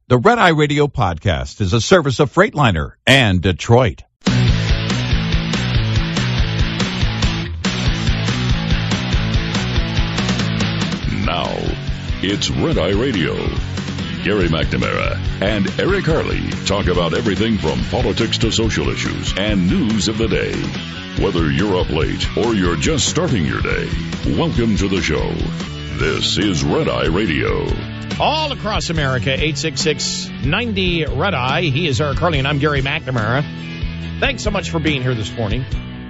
The Red Eye Radio podcast is a service of Freightliner and Detroit. Now, it's Red Eye Radio. Gary McNamara and Eric Harley talk about everything from politics to social issues and news of the day. Whether you're up late or you're just starting your day, welcome to the show. This is Red Eye Radio. All across America, 866-90-RED-EYE. He is Eric Harley, and I'm Gary McNamara. Thanks so much for being here this morning.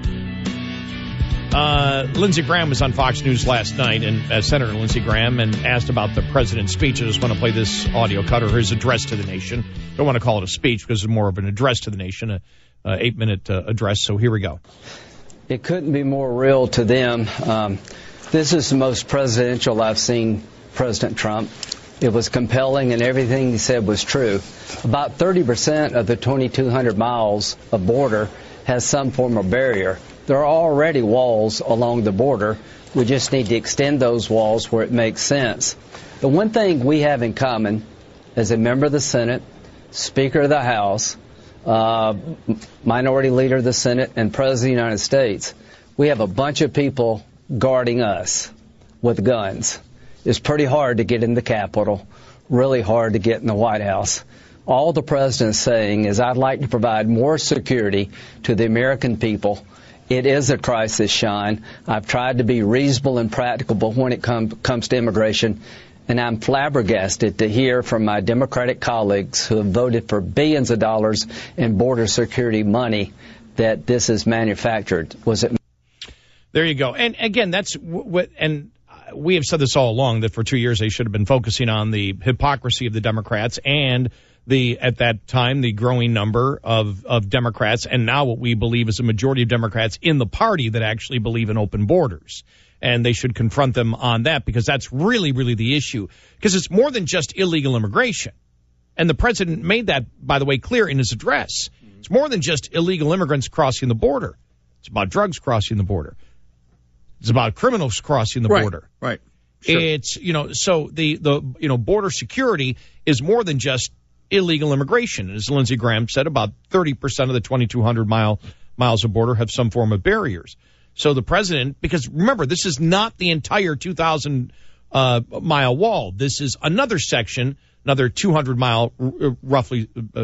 Lindsey Graham was on Fox News last night, and Senator Lindsey Graham, and asked about the president's speech. I just want to play this audio cut, or his address to the nation. Don't want to call it a speech because it's more of an address to the nation, an 8-minute address. So here we go. It couldn't be more real to them. This is the most presidential I've seen President Trump. It was compelling, and everything he said was true. About 30% of the 2,200 miles of border has some form of barrier. There are already walls along the border. We just need to extend those walls where it makes sense. The one thing we have in common as a member of the Senate, Speaker of the House, Minority Leader of the Senate, and President of the United States, we have a bunch of people guarding us with guns. It's pretty hard to get in the Capitol, really hard to get in the White House. All the president's saying is, I'd like to provide more security to the American people. It is a crisis, Sean. I've tried to be reasonable and practical when it comes to immigration, and I'm flabbergasted to hear from my Democratic colleagues who have voted for billions of dollars in border security money that this is manufactured. Was it? There you go. And again, that's what, and we have said this all along, that for 2 years they should have been focusing on the hypocrisy of the Democrats and at that time, the growing number of Democrats, and now what we believe is a majority of Democrats in the party that actually believe in open borders. And they should confront them on that, because that's really, really the issue. Because it's more than just illegal immigration. And the president made that, by the way, clear in his address. It's more than just illegal immigrants crossing the border. It's about drugs crossing the border. It's about criminals crossing the border. Right. Sure. It's, so the border security is more than just illegal immigration. As Lindsey Graham said, about 30% of the 2,200 miles of border have some form of barriers. So the president, because remember, this is not the entire 2,000 mile wall. This is another section, another 200 mile roughly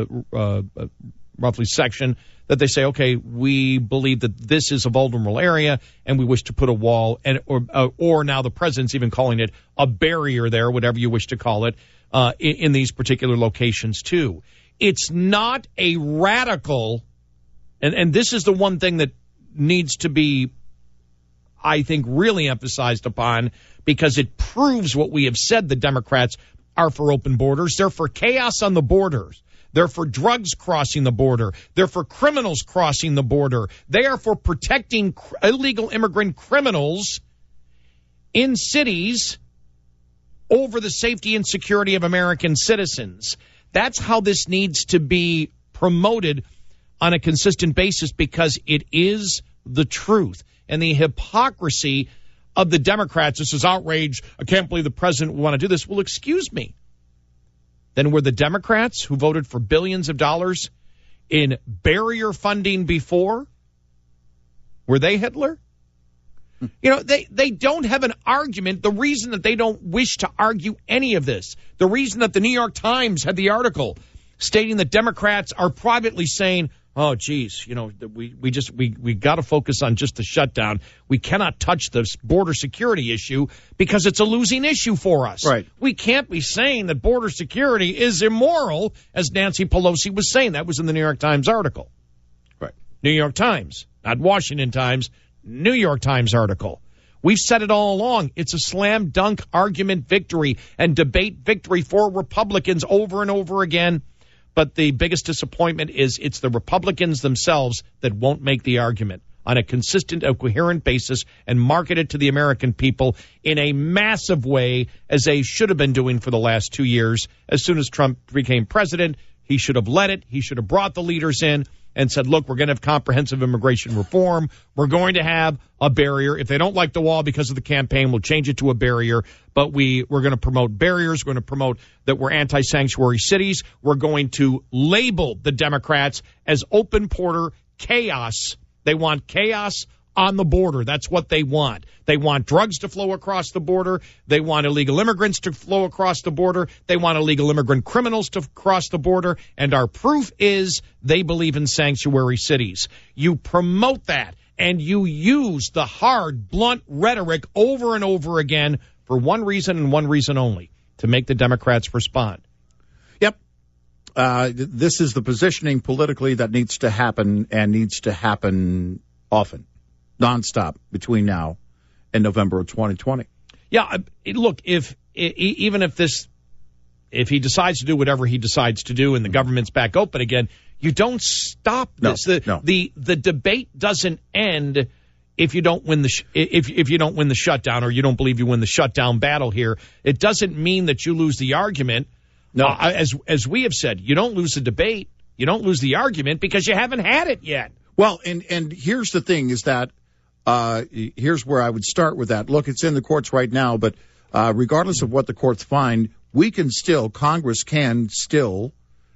section that they say, okay, we believe that this is a vulnerable area and we wish to put a wall, or now the president's even calling it a barrier there, whatever you wish to call it, in these particular locations too. It's not a radical, and this is the one thing that needs to be, I think, really emphasized upon, because it proves what we have said. The Democrats are for open borders. They're for chaos on the borders. They're for drugs crossing the border. They're for criminals crossing the border. They are for protecting illegal immigrant criminals in cities over the safety and security of American citizens. That's how this needs to be promoted on a consistent basis, because it is the truth. And the hypocrisy of the Democrats, this is outrage, I can't believe the president would want to do this. Well, excuse me. Then were the Democrats who voted for billions of dollars in barrier funding before, were they Hitler? They don't have an argument. The reason that they don't wish to argue any of this, the reason that the New York Times had the article stating that Democrats are privately saying, oh, geez, we got to focus on just the shutdown. We cannot touch this border security issue because it's a losing issue for us. Right. We can't be saying that border security is immoral, as Nancy Pelosi was saying. That was in the New York Times article. Right. New York Times, not Washington Times, New York Times article. We've said it all along. It's a slam dunk argument victory and debate victory for Republicans over and over again. But the biggest disappointment is it's the Republicans themselves that won't make the argument on a consistent, a coherent basis and market it to the American people in a massive way, as they should have been doing for the last 2 years. As soon as Trump became president, he should have led it. He should have brought the leaders in. and said, look, we're going to have comprehensive immigration reform. We're going to have a barrier. If they don't like the wall because of the campaign, we'll change it to a barrier. But we're going to promote barriers. We're going to promote that we're anti-sanctuary cities. We're going to label the Democrats as open border chaos. They want chaos on the border. That's what they want. They want drugs to flow across the border. They want illegal immigrants to flow across the border. They want illegal immigrant criminals to cross the border. And our proof is they believe in sanctuary cities. You promote that, and you use the hard, blunt rhetoric over and over again for one reason and one reason only, to make the Democrats respond. Yep. This is the positioning politically that needs to happen, and needs to happen often. Nonstop between now and November of 2020. Yeah, look, if he decides to do whatever he decides to do and the government's back open again, you don't stop this. The debate doesn't end if you don't win if you don't win the shutdown, or you don't believe you win the shutdown battle here. It doesn't mean that you lose the argument. No, as we have said, you don't lose the debate, you don't lose the argument because you haven't had it yet. Well, and here's the thing is that here's where I would start with that. Look, it's in the courts right now, but regardless of what the courts find, Congress can still,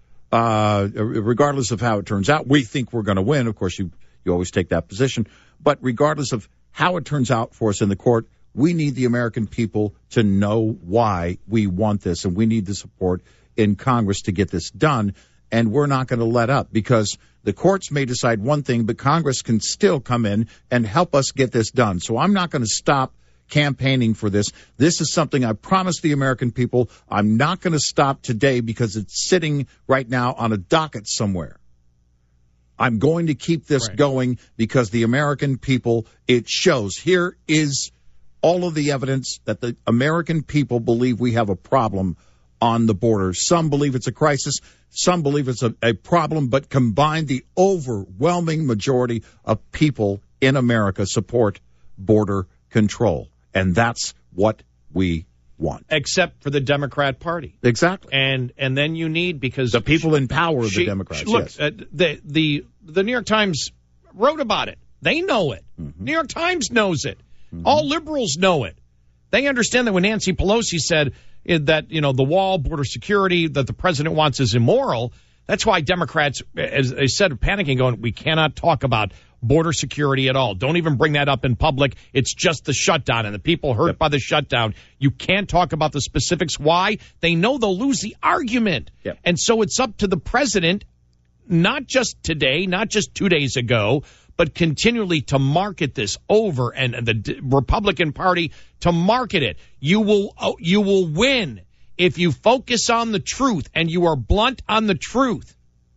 regardless of how it turns out, we think we're going to win. Of course, you always take that position. But regardless of how it turns out for us in the court, we need the American people to know why we want this, and we need the support in Congress to get this done. And we're not going to let up, because the courts may decide one thing, but Congress can still come in and help us get this done. So I'm not going to stop campaigning for this. This is something I promised the American people. I'm not going to stop today because it's sitting right now on a docket somewhere. I'm going to keep this going because the American people, it shows. Here is all of the evidence that the American people believe we have a problem on the border. Some believe it's a crisis. Some believe it's a problem, but combined, the overwhelming majority of people in America support border control. And that's what we want. Except for the Democrat Party. Exactly. And then you need, because the people in power are the Democrats. Look, yes. The New York Times wrote about it. They know it. Mm-hmm. New York Times knows it. Mm-hmm. All liberals know it. They understand that when Nancy Pelosi said that, the wall, border security, that the president wants is immoral, that's why Democrats, as they said, are panicking, going, we cannot talk about border security at all. Don't even bring that up in public. It's just the shutdown and the people hurt by the shutdown. You can't talk about the specifics. Why? They know they'll lose the argument. Yep. And so it's up to the president, not just today, not just 2 days ago, but continually to market this over, and the Republican Party to market it. You will win if you focus on the truth and you are blunt on the truth.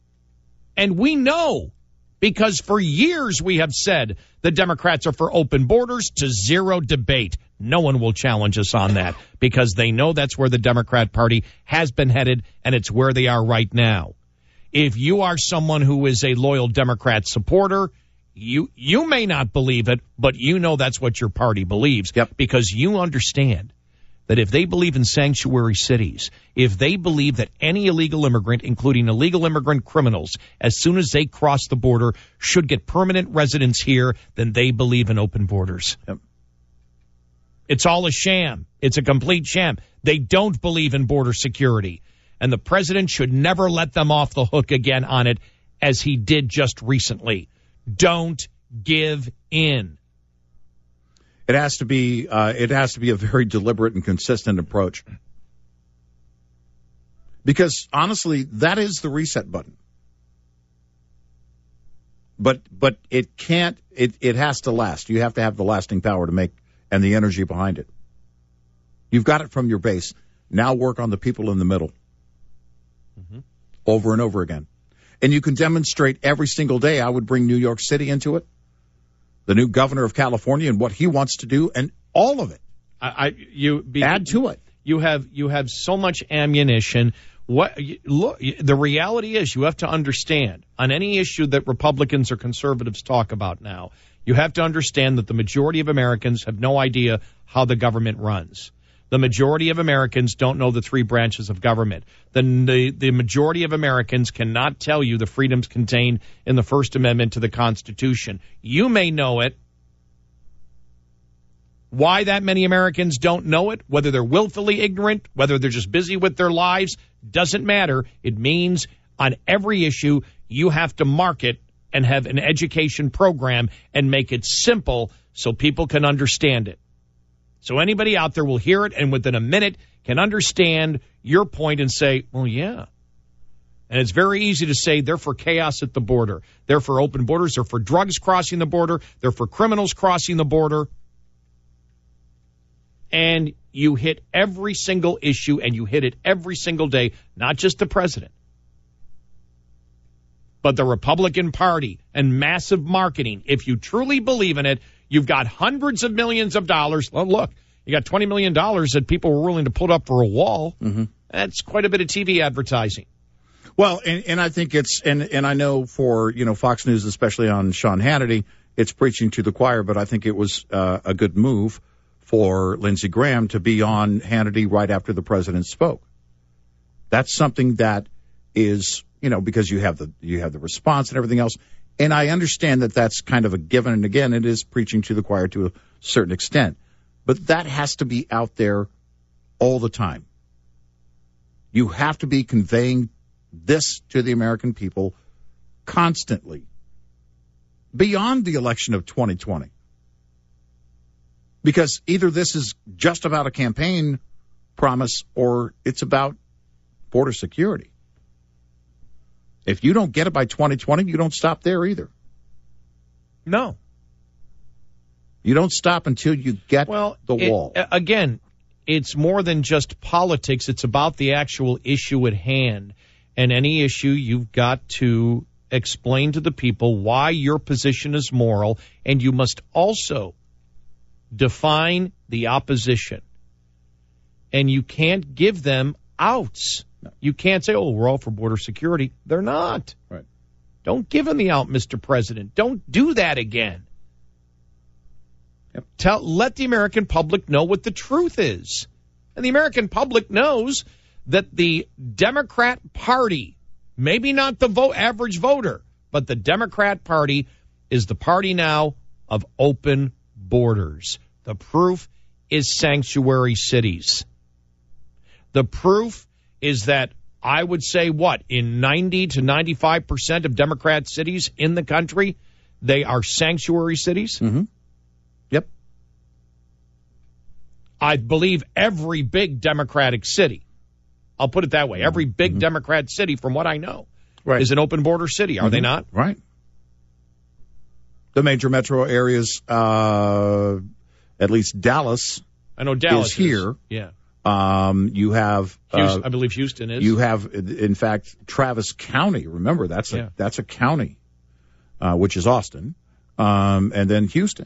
And we know, because for years we have said the Democrats are for open borders to zero debate. No one will challenge us on that, because they know that's where the Democrat Party has been headed, and it's where they are right now. If you are someone who is a loyal Democrat supporter, you may not believe it, but you know that's what your party believes. Yep. Because you understand that if they believe in sanctuary cities, if they believe that any illegal immigrant, including illegal immigrant criminals, as soon as they cross the border, should get permanent residence here, then they believe in open borders. Yep. It's all a sham. It's a complete sham. They don't believe in border security. And the president should never let them off the hook again on it, as he did just recently. Don't give in. It has to be a very deliberate and consistent approach. Because honestly, that is the reset button. But it can't, it has to last. You have to have the lasting power to make, and the energy behind it. You've got it from your base. Now work on the people in the middle. Mm-hmm. Over and over again. And you can demonstrate every single day. I would bring New York City into it, the new governor of California and what he wants to do, and all of it. Add to it. You have so much ammunition. The reality is, you have to understand, on any issue that Republicans or conservatives talk about now, you have to understand that the majority of Americans have no idea how the government runs. The majority of Americans don't know the three branches of government. The majority of Americans cannot tell you the freedoms contained in the First Amendment to the Constitution. You may know it. Why that many Americans don't know it, whether they're willfully ignorant, whether they're just busy with their lives, doesn't matter. It means on every issue you have to market and have an education program and make it simple so people can understand it. So anybody out there will hear it and within a minute can understand your point and say, well, yeah. And it's very easy to say they're for chaos at the border. They're for open borders. They're for drugs crossing the border. They're for criminals crossing the border. And you hit every single issue, and you hit it every single day, not just the president, but the Republican Party and massive marketing. If you truly believe in it, you've got hundreds of millions of dollars. Well, look, you got $20 million that people were willing to put up for a wall. Mm-hmm. That's quite a bit of TV advertising. Well, and I think it's, and I know for, Fox News, especially on Sean Hannity, it's preaching to the choir, but I think it was a good move for Lindsey Graham to be on Hannity right after the president spoke. That's something that is, because you have the response and everything else. And I understand that that's kind of a given. And again, it is preaching to the choir to a certain extent. But that has to be out there all the time. You have to be conveying this to the American people constantly beyond the election of 2020. Because either this is just about a campaign promise or it's about border security. If you don't get it by 2020, you don't stop there either. No. You don't stop until you get the wall. Again, it's more than just politics. It's about the actual issue at hand. And any issue, you've got to explain to the people why your position is moral, and you must also define the opposition. And you can't give them outs. No. You can't say, we're all for border security. They're not. Right. Don't give them the out, Mr. President. Don't do that again. Yep. Let the American public know what the truth is. And the American public knows that the Democrat Party, maybe not the average voter, but the Democrat Party is the party now of open borders. The proof is sanctuary cities. The proof is that I would say in 90 to 95% of Democrat cities in the country, they are sanctuary cities. Mm-hmm. Yep. I believe every big Democratic city, I'll put it that way, every big Democrat city, from what I know, is an open border city. Are they not? Right. The major metro areas, at least Dallas, I know Dallas is here. Yeah. You have, I believe Houston is. You have, in fact, Travis County. Remember, that's a county, which is Austin, and then Houston.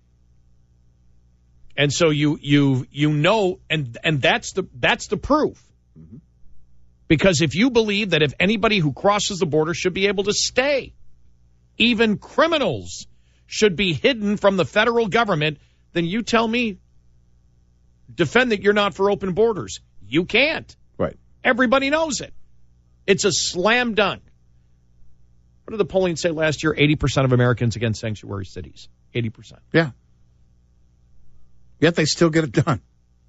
And so you know, and that's the proof. Mm-hmm. Because if you believe that if anybody who crosses the border should be able to stay, even criminals should be hidden from the federal government, then you tell me, defend that you're not for open borders. You can't. Right. Everybody knows it. It's a slam dunk. What did the polling say last year? 80% of Americans against sanctuary cities. 80%. Yeah. Yet they still get it done.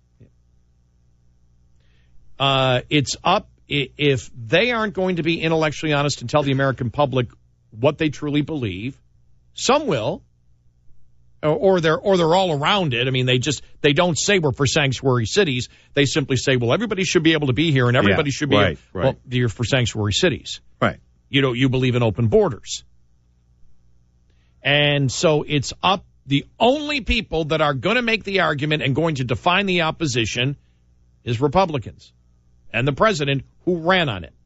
It's up. If they aren't going to be intellectually honest and tell the American public what they truly believe, some will. Or they're all around it. I mean, they don't say we're for sanctuary cities. They simply say, well, everybody should be able to be here, and everybody should be. Right. Well, you're for sanctuary cities, right? You believe in open borders, and so it's up. The only people that are going to make the argument and going to define the opposition is Republicans and the president who ran on it.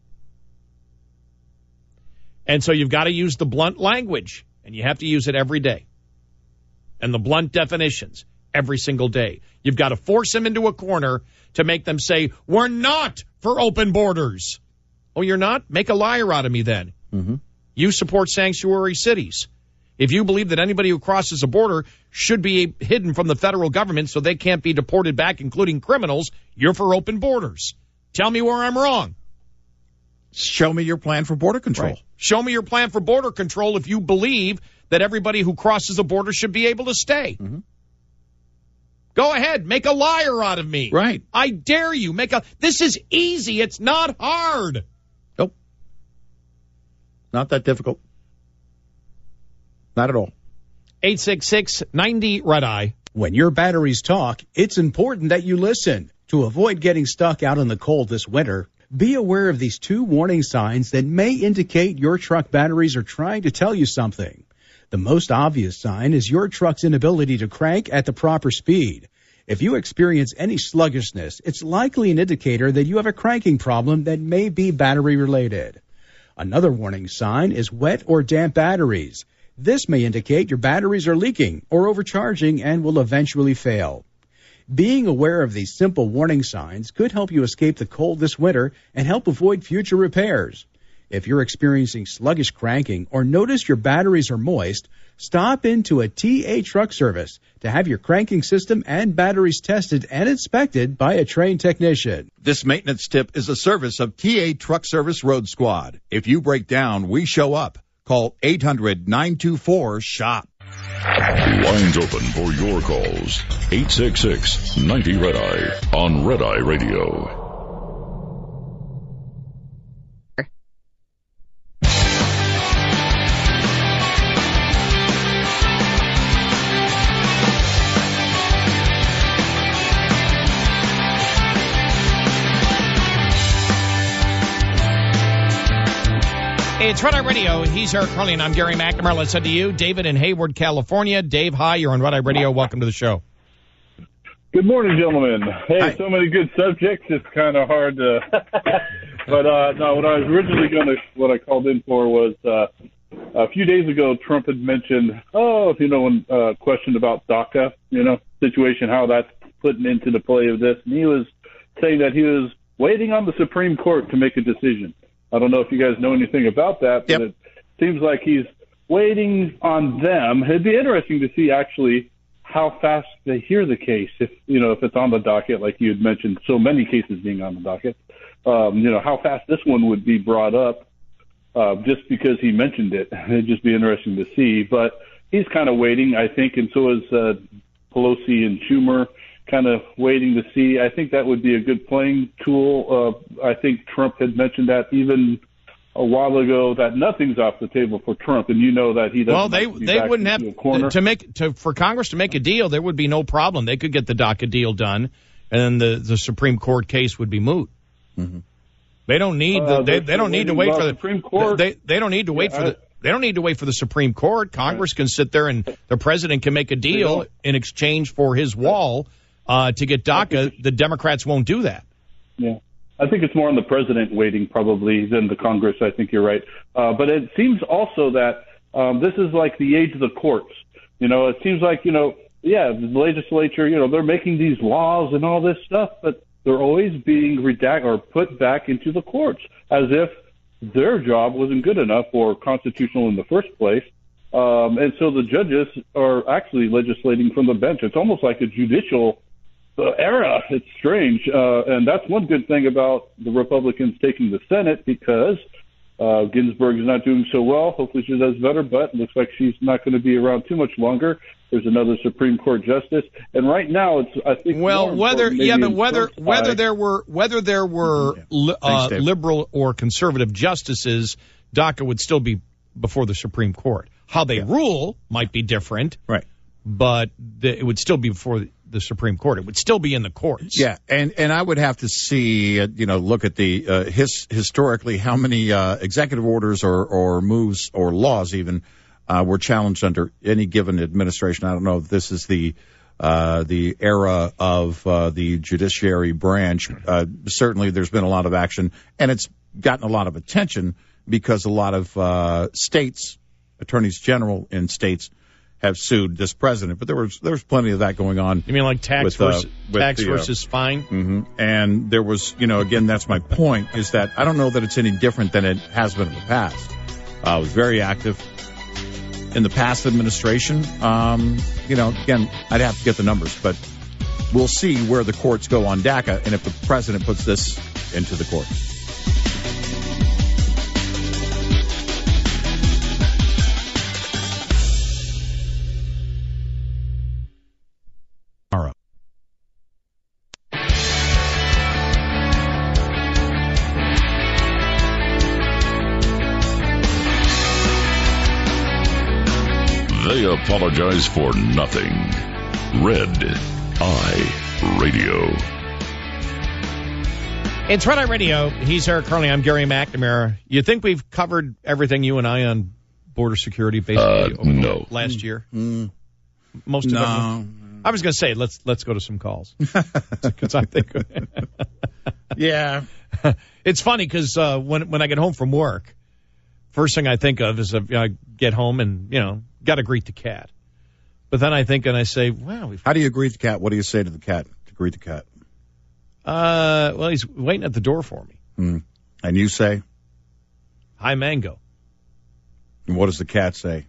And so you've got to use the blunt language, and you have to use it every day. And the blunt definitions every single day. You've got to force them into a corner to make them say, we're not for open borders. Oh, you're not? Make a liar out of me then. Mm-hmm. You support sanctuary cities. If you believe that anybody who crosses a border should be hidden from the federal government so they can't be deported back, including criminals, you're for open borders. Tell me where I'm wrong. Show me your plan for border control. Right. Show me your plan for border control if you believe that everybody who crosses a border should be able to stay. Mm-hmm. Go ahead. Make a liar out of me. Right. I dare you. This is easy. It's not hard. Nope. Not that difficult. Not at all. 866-90-RED-EYE. When your batteries talk, it's important that you listen. To avoid getting stuck out in the cold this winter, be aware of these 2 warning signs that may indicate your truck batteries are trying to tell you something. The most obvious sign is your truck's inability to crank at the proper speed. If you experience any sluggishness, it's likely an indicator that you have a cranking problem that may be battery related. Another warning sign is wet or damp batteries. This may indicate your batteries are leaking or overcharging and will eventually fail. Being aware of these simple warning signs could help you escape the cold this winter and help avoid future repairs. If you're experiencing sluggish cranking or notice your batteries are moist, stop into a TA Truck Service to have your cranking system and batteries tested and inspected by a trained technician. This maintenance tip is a service of TA Truck Service Road Squad. If you break down, we show up. Call 800-924-SHOP. Lines open for your calls. 866-90-RED-EYE on Red Eye Radio. It's Red Eye Radio. He's Eric Carly, and I'm Gary McNamara. Let's head to you, David in Hayward, California. Dave, hi. You're on Red Eye Radio. Welcome to the show. Good morning, gentlemen. Hey, Hi. So many good subjects. It's kind of hard to. But no, what I was originally what I called in for was a few days ago. Trump had mentioned, when questioned about DACA, situation, how that's putting into the play of this, and he was saying that he was waiting on the Supreme Court to make a decision. I don't know if you guys know anything about that, but It seems like he's waiting on them. It'd be interesting to see actually how fast they hear the case. If it's on the docket, like you had mentioned, so many cases being on the docket, how fast this one would be brought up, just because he mentioned it. It'd just be interesting to see, but he's kind of waiting, I think, and so is Pelosi and Schumer, kind of waiting to see. I think that would be a good playing tool. I think Trump had mentioned that even a while ago, that nothing's off the table for Trump, and that he doesn't. Well, they wouldn't have for Congress to make a deal. There would be no problem. They could get the DACA deal done, and then the Supreme Court case would be moot. Mm-hmm. They don't need they don't need to wait for the Supreme Court. They don't need to wait for the. They don't need to wait for the Supreme Court. Congress can sit there and the president can make a deal in exchange for his wall to get DACA. The Democrats won't do that. Yeah. I think it's more on the president waiting probably than the Congress. I think you're right. But it seems also that this is like the age of the courts. It seems like, the legislature, they're making these laws and all this stuff, but they're always being redacted or put back into the courts as if their job wasn't good enough or constitutional in the first place. And so the judges are actually legislating from the bench. It's almost like a judicial era. It's strange. And that's one good thing about the Republicans taking the Senate, because Ginsburg is not doing so well. Hopefully she does better, but it looks like she's not going to be around too much longer. There's another Supreme Court justice, and right now it's, I think, whether there were liberal or conservative justices, DACA would still be before the Supreme Court. How they rule might be different, right? But it would still be before the Supreme Court. It would still be in the courts. Yeah, and I would have to see, look at the historically how many executive orders or moves or laws even were challenged under any given administration. I don't know if this is the era of the judiciary branch. Certainly, there's been a lot of action, and it's gotten a lot of attention because a lot of states, attorneys general in states, have sued this president, but there was plenty of that going on. You mean like tax versus fine? Mm-hmm. And there was, again, that's my point, is that I don't know that it's any different than it has been in the past. It was very active. in the past administration. Again, I'd have to get the numbers, but we'll see where the courts go on DACA and if the president puts this into the court. They apologize for nothing. Red Eye Radio. It's Red Eye Radio. He's Eric Carly. I'm Gary McNamara. You think we've covered everything, you and I, on border security basically over no. the last year? Most of it. I was going to say let's go to some calls because I think. Yeah, it's funny because when I get home from work, first thing I think of is I get home and got to greet the cat. But then I think and I say, wow. How do you greet the cat? What do you say to the cat to greet the cat? Well, he's waiting at the door for me. And you say? Hi, Mango. And what does the cat say?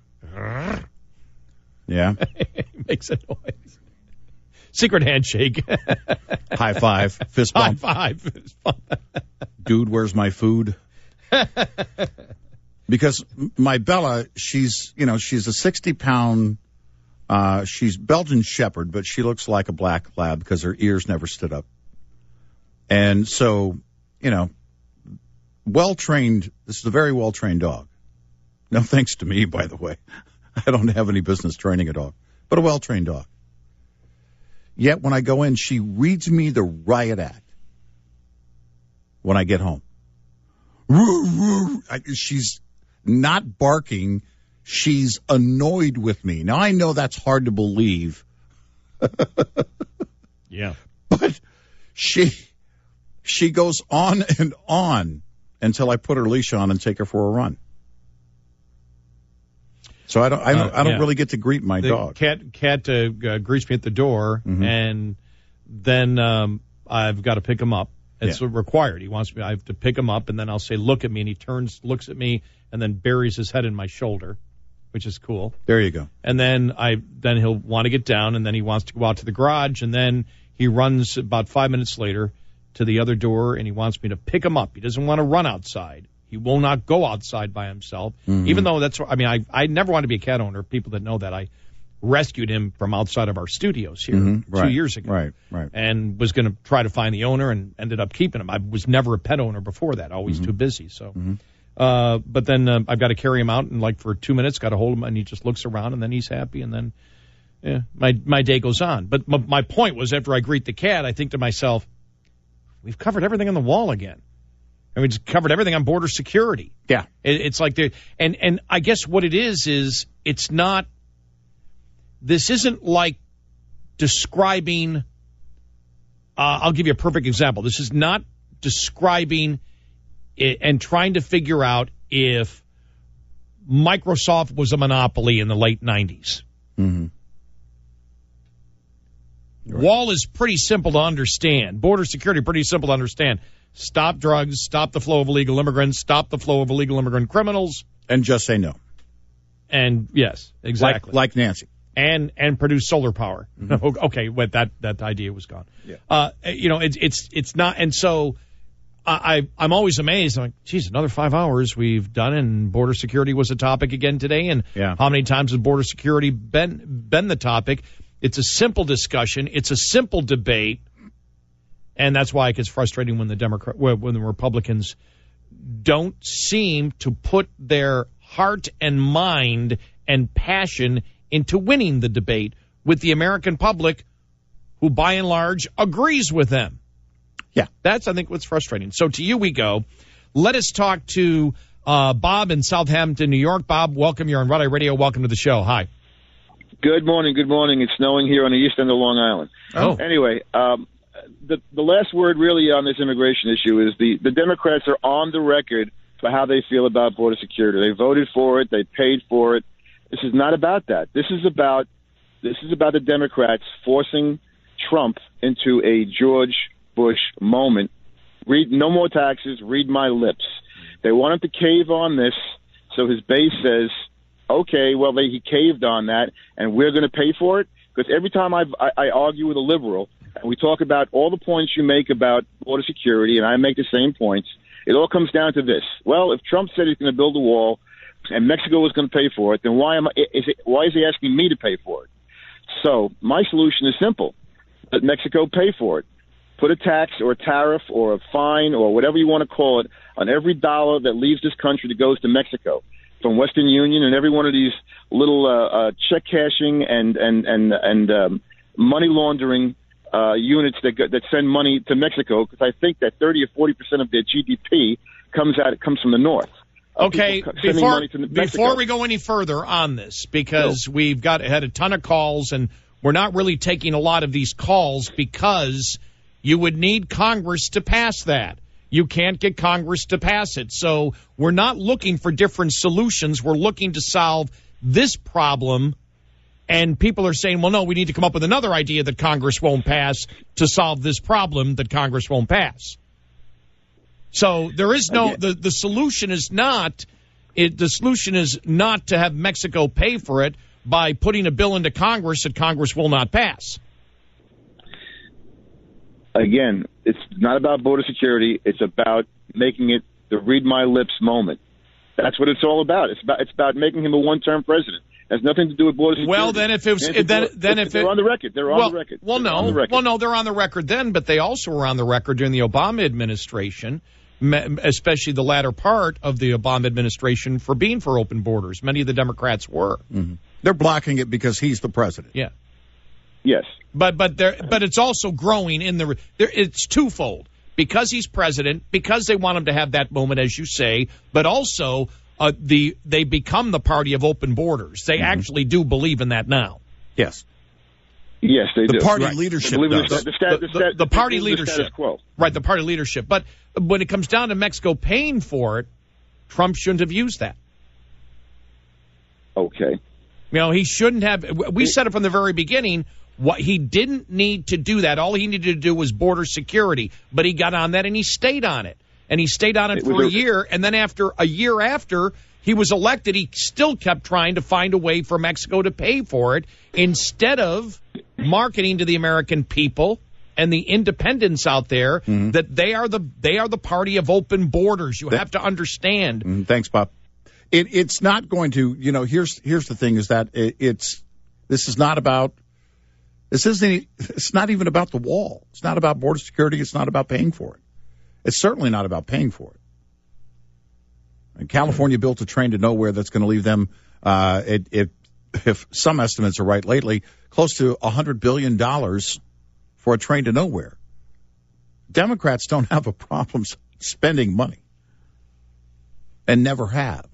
Yeah? Makes a noise. Secret handshake. High five. Fist bump. High five. Dude, where's my food? Because my Bella, she's a 60-pound, she's Belgian Shepherd, but she looks like a black lab because her ears never stood up. And so, well-trained, this is a very well-trained dog. No thanks to me, by the way. I don't have any business training a dog, but a well-trained dog. Yet when I go in, she reads me the riot act when I get home. She's not barking. She's annoyed with me. Now, I know that's hard to believe. Yeah. But she goes on and on until I put her leash on and take her for a run. So I don't really get to greet my dog. Cat greets me at the door, and then I've got to pick him up. It's required. He wants me. I have to pick him up, and then I'll say, "Look at me," and he turns, looks at me, and then buries his head in my shoulder, which is cool. There you go. And then he'll want to get down, and then he wants to go out to the garage, and then he runs about 5 minutes later to the other door, and he wants me to pick him up. He doesn't want to run outside. He will not go outside by himself, even though I never wanted to be a cat owner. People that know that, I rescued him from outside of our studios here 2 years ago. Right. And was going to try to find the owner and ended up keeping him. I was never a pet owner before that, always too busy. So, but then I've got to carry him out, and for 2 minutes, got to hold him, and he just looks around, and then he's happy, and then my day goes on. But my point was, after I greet the cat, I think to myself, we've covered everything on the wall again. And we just covered everything on border security. Yeah. It's like and I guess what it is it's not, this isn't like describing, I'll give you a perfect example. This is not describing it and trying to figure out if Microsoft was a monopoly in the late 90s. Right. Wall is pretty simple to understand. Border security, pretty simple to understand. Stop drugs, stop the flow of illegal immigrants, stop the flow of illegal immigrant criminals. And just say no. And yes, exactly. Like Nancy. And produce solar power. Okay, but that idea was gone. Yeah. It's not, and so I'm always amazed. I'm like, geez, another 5 hours we've done, and border security was a topic again today. And how many times has border security been the topic? It's a simple discussion. It's a simple debate. And that's why it gets frustrating when the Republicans don't seem to put their heart and mind and passion into winning the debate with the American public, who by and large agrees with them. Yeah. That's, I think, what's frustrating. So to you we go. Let us talk to Bob in Southampton, New York. Bob, welcome. You're on Red Eye Radio. Welcome to the show. Hi. Good morning. It's snowing here on the east end of Long Island. Oh. Anyway, the last word really on this immigration issue is the Democrats are on the record for how they feel about border security. They voted for it. They paid for it. This is not about that. This is about the Democrats forcing Trump into a George Bush moment. Read no more taxes. Read my lips. They want him to cave on this, so his base says okay, well, he caved on that, and we're going to pay for it? Because every time I argue with a liberal, and we talk about all the points you make about border security, and I make the same points, it all comes down to this. Well, if Trump said he's going to build a wall and Mexico was going to pay for it, then why is he asking me to pay for it? So my solution is simple. Let Mexico pay for it. Put a tax or a tariff or a fine or whatever you want to call it on every dollar that leaves this country that goes to Mexico from Western Union and every one of these little check cashing and money laundering units that send money to Mexico, because I think that 30 or 40% of their GDP comes from the north. Okay, before we go any further on this, because we've had a ton of calls, and we're not really taking a lot of these calls because you would need Congress to pass that. You can't get Congress to pass it. So we're not looking for different solutions. We're looking to solve this problem. And people are saying, well, no, we need to come up with another idea that Congress won't pass to solve this problem that Congress won't pass. So there is no, the solution is not to have Mexico pay for it by putting a bill into Congress that Congress will not pass. Again, it's not about border security. It's about making it the read my lips moment. That's what it's all about. It's about making him a one-term president. It has nothing to do with border security. Well, then if it was, they're on the record. They're on the record. Well, no, they're on the record then, but they also were on the record during the Obama administration, especially the latter part of the Obama administration, for being for open borders. Many of the Democrats were. Mm-hmm. They're blocking it because he's the president. Yeah. Yes. But it's also growing it's twofold. Because he's president, because they want him to have that moment, as you say, but also they become the party of open borders. They actually do believe in that now. Yes. Yes, they do. The party leadership does. The party leadership. Status quo. Right, the party leadership. But when it comes down to Mexico paying for it, Trump shouldn't have used that. Okay. He shouldn't have. We said it from the very beginning. What he didn't need to do that. All he needed to do was border security. But he got on that and he stayed on it. And he stayed on it for a year. And then a year after he was elected, he still kept trying to find a way for Mexico to pay for it instead of marketing to the American people and the independents out there that they are the party of open borders. You have to understand. Thanks, Bob. It's not going to, here's the thing is that it's not even about the wall. It's not about border security. It's not about paying for it. It's certainly not about paying for it. And California built a train to nowhere that's going to leave them, if some estimates are right lately, close to $100 billion for a train to nowhere. Democrats don't have a problem spending money and never have.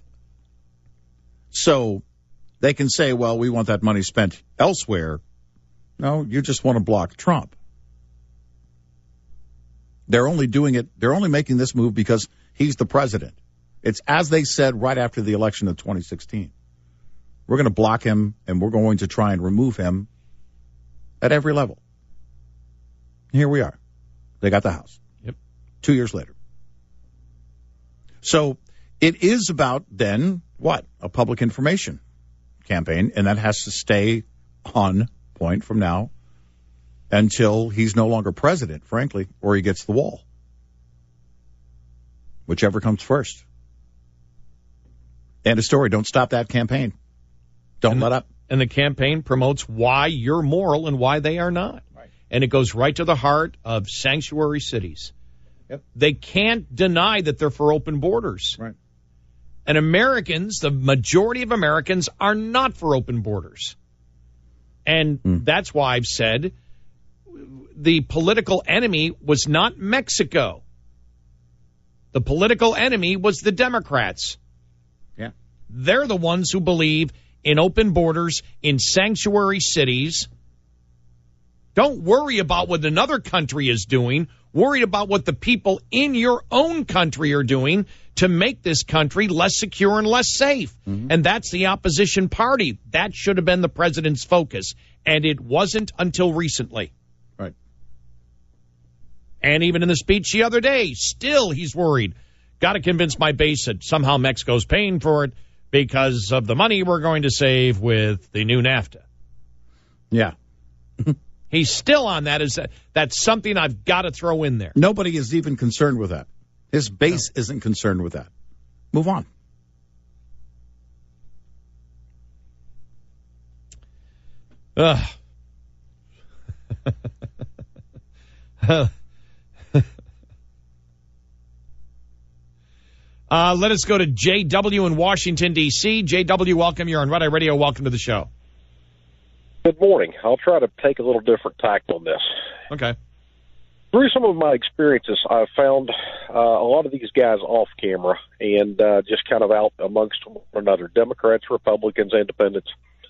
So they can say, well, we want that money spent elsewhere. No, you just want to block Trump. They're only doing it. They're only making this move because he's the president. It's as they said right after the election of 2016. We're going to block him and we're going to try and remove him at every level. Here we are. They got the House. Yep. 2 years later. So it is about then what? A public information campaign, and that has to stay on point from now until he's no longer president, frankly, or he gets the wall. Whichever comes first. End of story. Don't stop that campaign. Don't let up. And the campaign promotes why you're moral and why they are not. Right. And it goes right to the heart of sanctuary cities. Yep. They can't deny that they're for open borders. Right. And Americans, the majority of Americans, are not for open borders. And that's why I've said the political enemy was not Mexico. The political enemy was the Democrats. Yeah. They're the ones who believe in open borders, in sanctuary cities. Don't worry about what another country is doing. Worry about what the people in your own country are doing to make this country less secure and less safe. And that's the opposition party. That should have been the president's focus. And it wasn't until recently. Right. And even in the speech the other day, still he's worried. Got to convince my base that somehow Mexico's paying for it. because of the money we're going to save with the new NAFTA. Yeah. He's still on that. That's something I've got to throw in there. Nobody is even concerned with that. His base isn't concerned with that. Move on. Let us go to JW in Washington, D.C. JW, welcome. You're on Red Eye Radio. Welcome to the show. Good morning. I'll try to take a little different tact on this. Okay. Through some of my experiences, I've found a lot of these guys off camera and just kind of out amongst one another, Democrats, Republicans, Independents.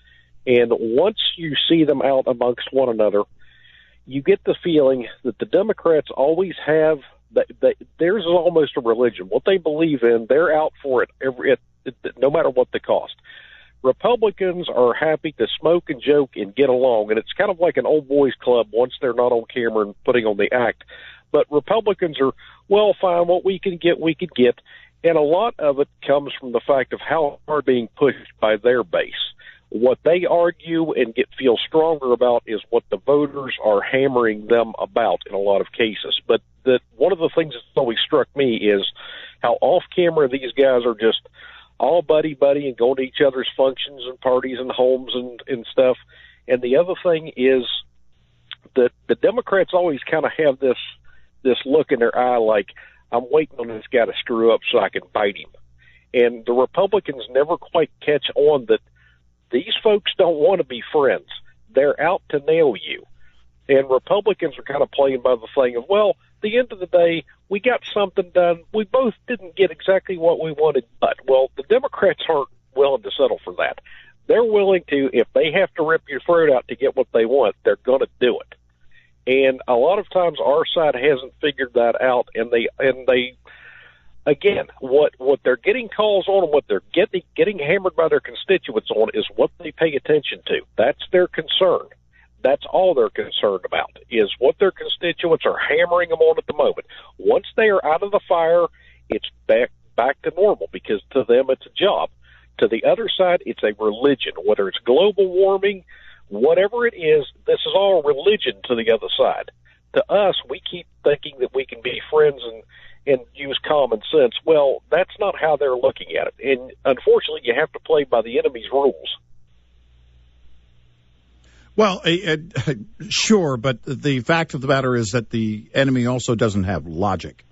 And once you see them out amongst one another, you get the feeling that the Democrats always have theirs is almost a religion. What they believe in, they're out for it no matter what the cost. Republicans are happy to smoke and joke and get along, and it's kind of like an old boys club once they're not on camera and putting on the act. But Republicans are, well, fine, what we can get, we could get. And a lot of it comes from the fact of how hard being pushed by their base. What they argue and feel stronger about is what the voters are hammering them about in a lot of cases. But one of the things that's always struck me is how off camera these guys are just all buddy and going to each other's functions and parties and homes and stuff. And the other thing is that the Democrats always kind of have this look in their eye like, I'm waiting on this guy to screw up so I can bite him. And the Republicans never quite catch on that these folks don't want to be friends. They're out to nail you. And Republicans are kind of playing by the thing of, well, at the end of the day, we got something done. We both didn't get exactly what we wanted, but, well, the Democrats aren't willing to settle for that. They're willing to, if they have to rip your throat out to get what they want, they're going to do it. And a lot of times our side hasn't figured that out, and they again, what they're getting calls on and what they're getting hammered by their constituents on is what they pay attention to. That's their concern. That's all they're concerned about, is what their constituents are hammering them on at the moment. Once they are out of the fire, it's back to normal, because to them it's a job. To the other side, it's a religion. Whether it's global warming, whatever it is, this is all religion to the other side. To us, we keep thinking that we can be friends and use common sense. Well, that's not how they're looking at it. And unfortunately, you have to play by the enemy's rules. Well, sure, but the fact of the matter is that the enemy also doesn't have logic.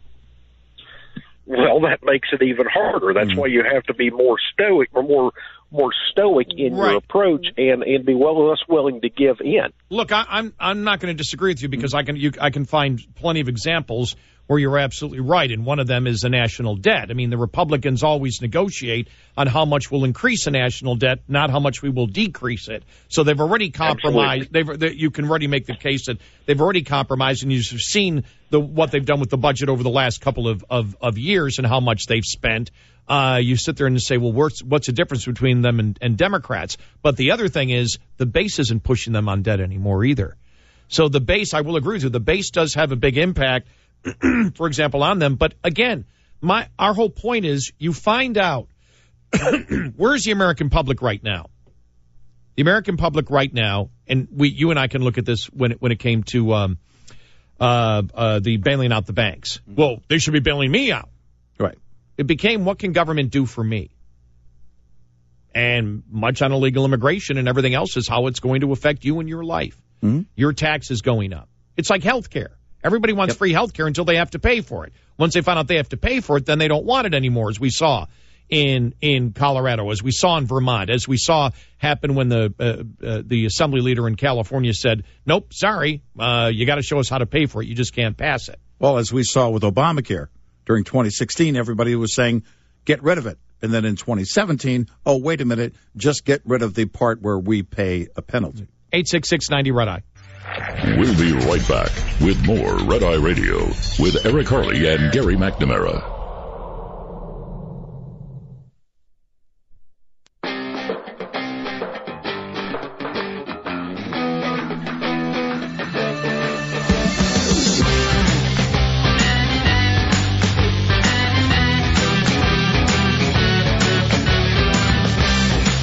Well, that makes it even harder. That's why you have to be more stoic or more stoic in your approach and be less willing to give in. Look, I'm not going to disagree with you, because I can find plenty of examples where you're absolutely right, and one of them is the national debt. I mean, the Republicans always negotiate on how much we'll increase the national debt, not how much we will decrease it. So they've already compromised. You can already make the case that they've already compromised, and you've seen what they've done with the budget over the last couple of years and how much they've spent. You sit there and say, well, what's the difference between them and Democrats? But the other thing is the base isn't pushing them on debt anymore either. So the base, I will agree with you, the base does have a big impact, for example, on them. But again, our whole point is you find out where's the American public right now? The American public right now, and you and I can look at this when it came to the bailing out the banks. Well, they should be bailing me out. Right. It became, what can government do for me? And much on illegal immigration and everything else is how it's going to affect you and your life. Mm-hmm. Your taxes going up. It's like health care. Everybody wants free health care until they have to pay for it. Once they find out they have to pay for it, then they don't want it anymore, as we saw in Colorado, as we saw in Vermont, as we saw happen when the assembly leader in California said, nope, sorry, you got to show us how to pay for it. You just can't pass it. Well, as we saw with Obamacare during 2016, everybody was saying, get rid of it. And then in 2017, oh, wait a minute, just get rid of the part where we pay a penalty. 866-90 Red Eye. We'll be right back with more Red Eye Radio with Eric Harley and Gary McNamara.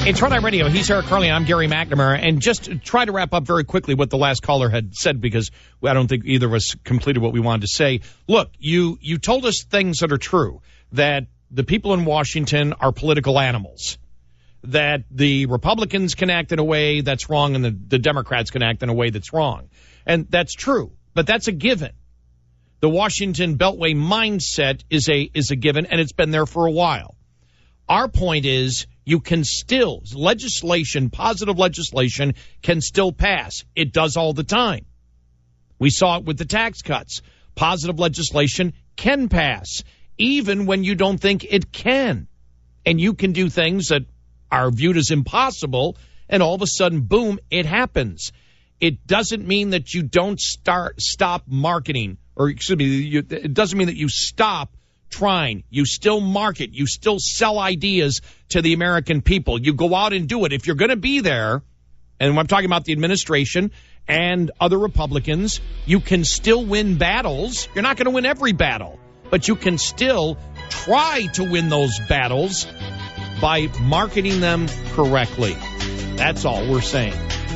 It's Red Eye Radio. He's Eric Carly. I'm Gary McNamara. And just to try to wrap up very quickly what the last caller had said, because I don't think either of us completed what we wanted to say. Look, you told us things that are true, that the people in Washington are political animals, that the Republicans can act in a way that's wrong and the Democrats can act in a way that's wrong. And that's true, but that's a given. The Washington Beltway mindset is a given, and it's been there for a while. Our point is, you can still, positive legislation can still pass. It does all the time. We saw it with the tax cuts. Positive legislation can pass, even when you don't think it can. And you can do things that are viewed as impossible, and all of a sudden, boom, it happens. It doesn't mean that you don't stop marketing, or excuse me, it doesn't mean that you stop trying. You still market. You still sell ideas to the American people. You go out and do it. If you're going to be there, and I'm talking about the administration and other Republicans, you can still win battles. You're not going to win every battle, but you can still try to win those battles by marketing them correctly. That's all we're saying.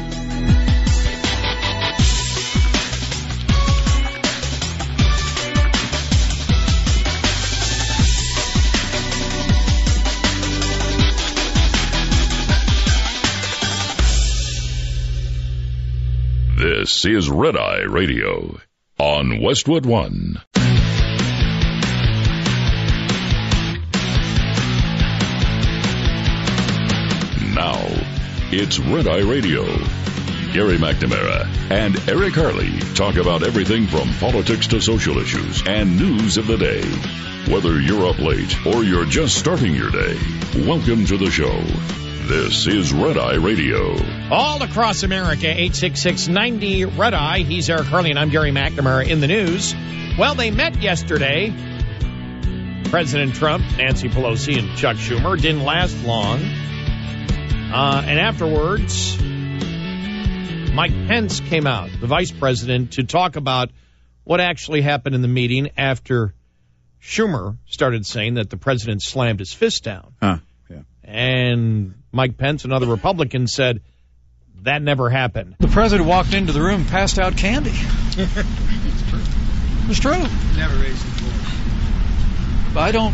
This is Red Eye Radio on Westwood One. Now, it's Red Eye Radio. Gary McNamara and Eric Harley talk about everything from politics to social issues and news of the day. Whether you're up late or you're just starting your day, welcome to the show. This is Red Eye Radio. All across America, 866-90 Red Eye. He's Eric Harley, and I'm Gary McNamara. In the news, well, they met yesterday. President Trump, Nancy Pelosi, and Chuck Schumer. Didn't last long. And afterwards, Mike Pence came out, the vice president, to talk about what actually happened in the meeting after Schumer started saying that the president slammed his fist down. And Mike Pence and other Republicans said that never happened. The president walked into the room, passed out candy. It's true. Never raised his voice.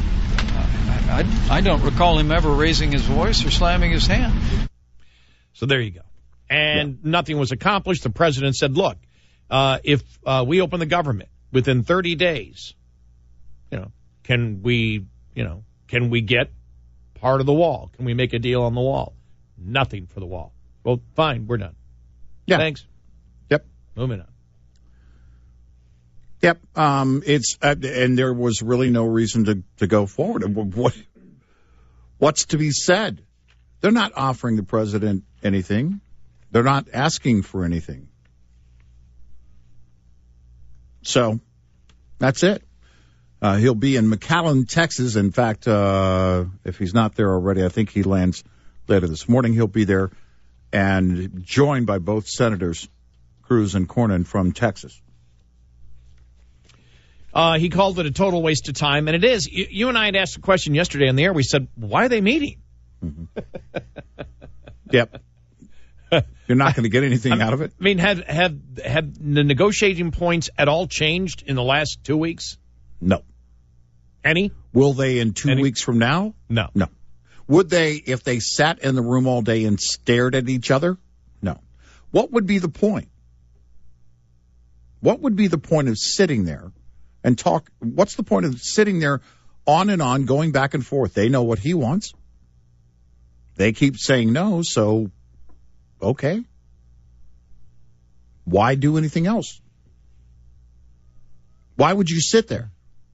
I don't recall him ever raising his voice or slamming his hand. So there you go. And nothing was accomplished. The president said, look, if we open the government within 30 days, can we get part of the wall? Can we make a deal on the wall? Nothing for the wall. Well, fine, we're done. Yeah. Thanks. Yep. Moving on. Yep. And there was really no reason to go forward. What's to be said? They're not offering the president anything. They're not asking for anything. So that's it. He'll be in McAllen, Texas. In fact, if he's not there already, I think he lands later this morning. He'll be there and joined by both Senators Cruz and Cornyn from Texas. He called it a total waste of time, and it is. You and I had asked a question yesterday on the air. We said, why are they meeting? Mm-hmm. Yep. You're not going to get anything out of it? I mean, have the negotiating points at all changed in the last 2 weeks? No. Any? Will they in 2 weeks from now? No. No. Would they if they sat in the room all day and stared at each other? No. What would be the point? What would be the point of sitting there and talk? What's the point of sitting there on and on, going back and forth? They know what he wants. They keep saying no, so okay. Why do anything else? Why would you sit there?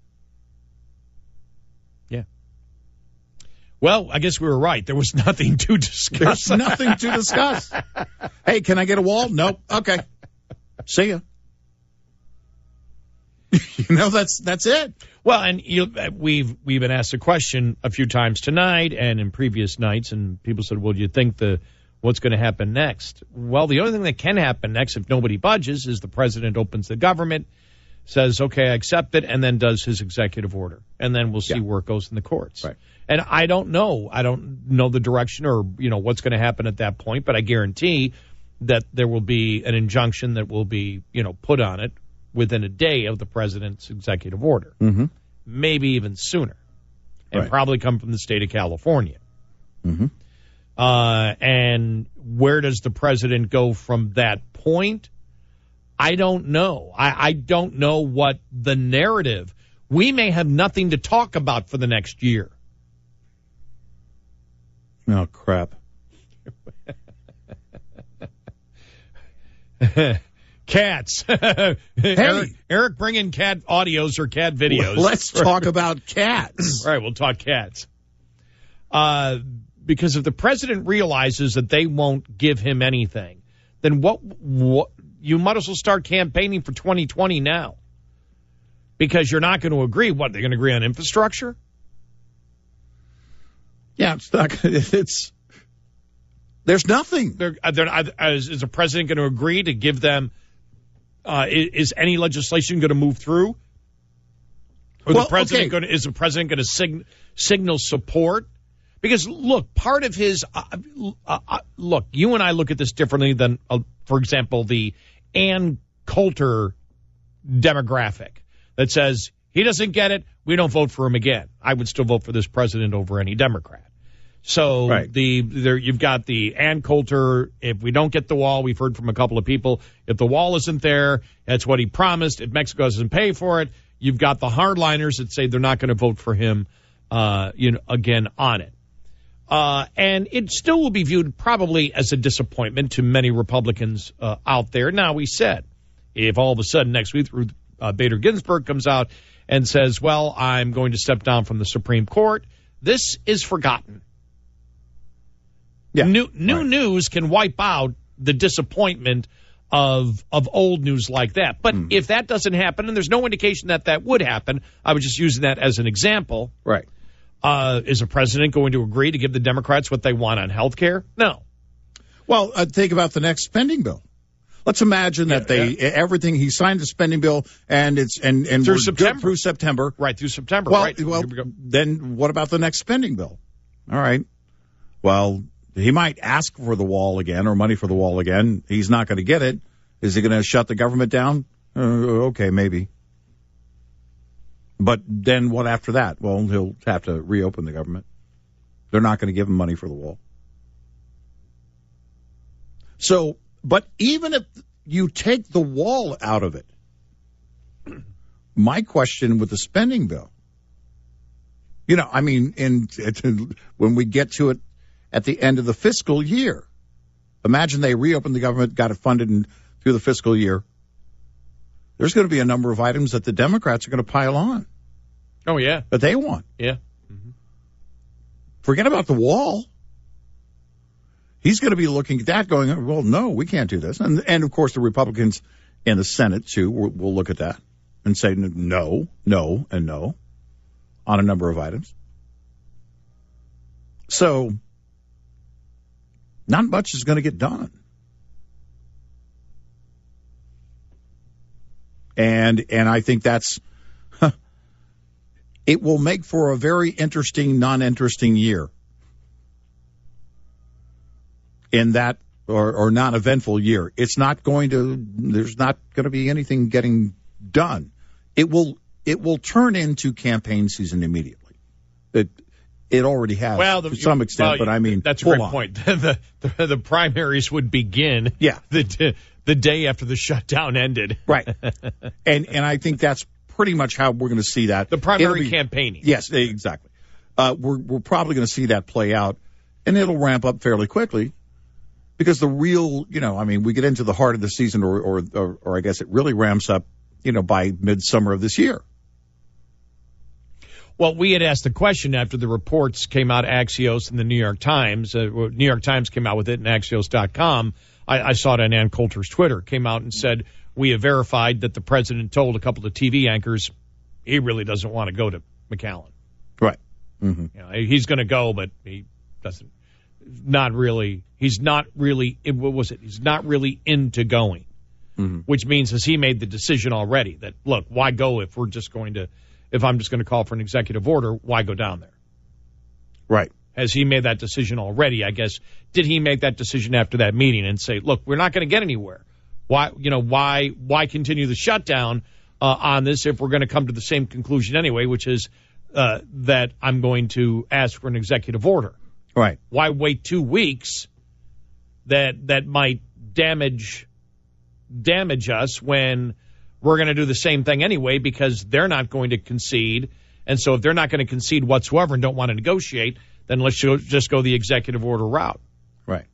Yeah. Well, I guess we were right. There was nothing to discuss. There's nothing to discuss. Hey, can I get a wall? Nope. Okay. See ya. That's it. Well, and we've been asked a question a few times tonight and in previous nights, and people said, well, do you think what's going to happen next? Well, the only thing that can happen next, if nobody budges, is the president opens the government. says, okay, I accept it, and then does his executive order. And then we'll see where it goes in the courts. Right. And I don't know. I don't know the direction or, what's going to happen at that point, but I guarantee that there will be an injunction that will be, put on it within a day of the president's executive order. Mm-hmm. Maybe even sooner. And Right. probably come from the state of California. Mm-hmm. And where does the president go from that point? I don't know. I don't know what the narrative. We may have nothing to talk about for the next year. Oh, crap. Cats. Eric, bring in cat audios or cat videos. Well, let's talk about cats. Right, we'll talk cats. Because if the president realizes that they won't give him anything, then what you might as well start campaigning for 2020 now. Because you're not going to agree. What, they're going to agree on infrastructure? Yeah, it's not. There's nothing. Is the president going to agree to give them? Is any legislation going to move through? Or is the president going to signal support? Because look, part of his look, you and I look at this differently than, for example, the Ann Coulter demographic that says he doesn't get it, we don't vote for him again. I would still vote for this president over any Democrat. So right. You've got the Ann Coulter, if we don't get the wall, we've heard from a couple of people, if the wall isn't there, that's what he promised. If Mexico doesn't pay for it, you've got the hardliners that say they're not going to vote for him again on it. And it still will be viewed probably as a disappointment to many Republicans out there. Now, we said, if all of a sudden next week Bader Ginsburg comes out and says, well, I'm going to step down from the Supreme Court, this is forgotten. Yeah, New news can wipe out the disappointment of old news like that. But if that doesn't happen, and there's no indication that would happen, I was just using that as an example. Right. Is the president going to agree to give the Democrats what they want on health care? No. Well, think about the next spending bill. Let's imagine that everything he signed the spending bill and through September. Through September. Right, through September. Well, right. Well, then what about the next spending bill? All right. Well, he might ask for the wall again or money for the wall again. He's not going to get it. Is he going to shut the government down? Okay, maybe. But then what after that? Well, he'll have to reopen the government. They're not going to give him money for the wall. So, but even if you take the wall out of it, my question with the spending bill, when we get to it at the end of the fiscal year, imagine they reopened the government, got it funded through the fiscal year. There's going to be a number of items that the Democrats are going to pile on. Oh, yeah. That they want. Yeah. Mm-hmm. Forget about the wall. He's going to be looking at that going, well, no, we can't do this. And of course, the Republicans in the Senate, too, will look at that and say no, no, and no on a number of items. So not much is going to get done. And I think it will make for a very interesting, non-interesting year in that, or non-eventful year. There's not going to be anything getting done. It will turn into campaign season immediately. It already has to some extent, but I mean, that's a great point. The primaries would begin the day after the shutdown ended. Right. And I think that's pretty much how we're going to see that. The primary campaigning. Yes, exactly. We're probably going to see that play out, and it'll ramp up fairly quickly because the real, we get into the heart of the season, or I guess it really ramps up, by midsummer of this year. Well, we had asked the question after the reports came out, Axios and the New York Times. New York Times came out with it, and Axios.com. I saw it on Ann Coulter's Twitter, came out and said, we have verified that the president told a couple of TV anchors he really doesn't want to go to McAllen. Right. Mm-hmm. He's going to go, but he doesn't. Not really. He's not really. What was it? He's not really into going. which means has he made the decision already that, look, why go if I'm just going to call for an executive order, why go down there? Right. Has he made that decision already? I guess, did he make that decision after that meeting and say, look, we're not going to get anywhere? Why continue the shutdown on this if we're going to come to the same conclusion anyway, which is that I'm going to ask for an executive order? Right. Why wait 2 weeks that might damage us when we're going to do the same thing anyway, because they're not going to concede. And so if they're not going to concede whatsoever and don't want to negotiate, then let's just go the executive order route. Right.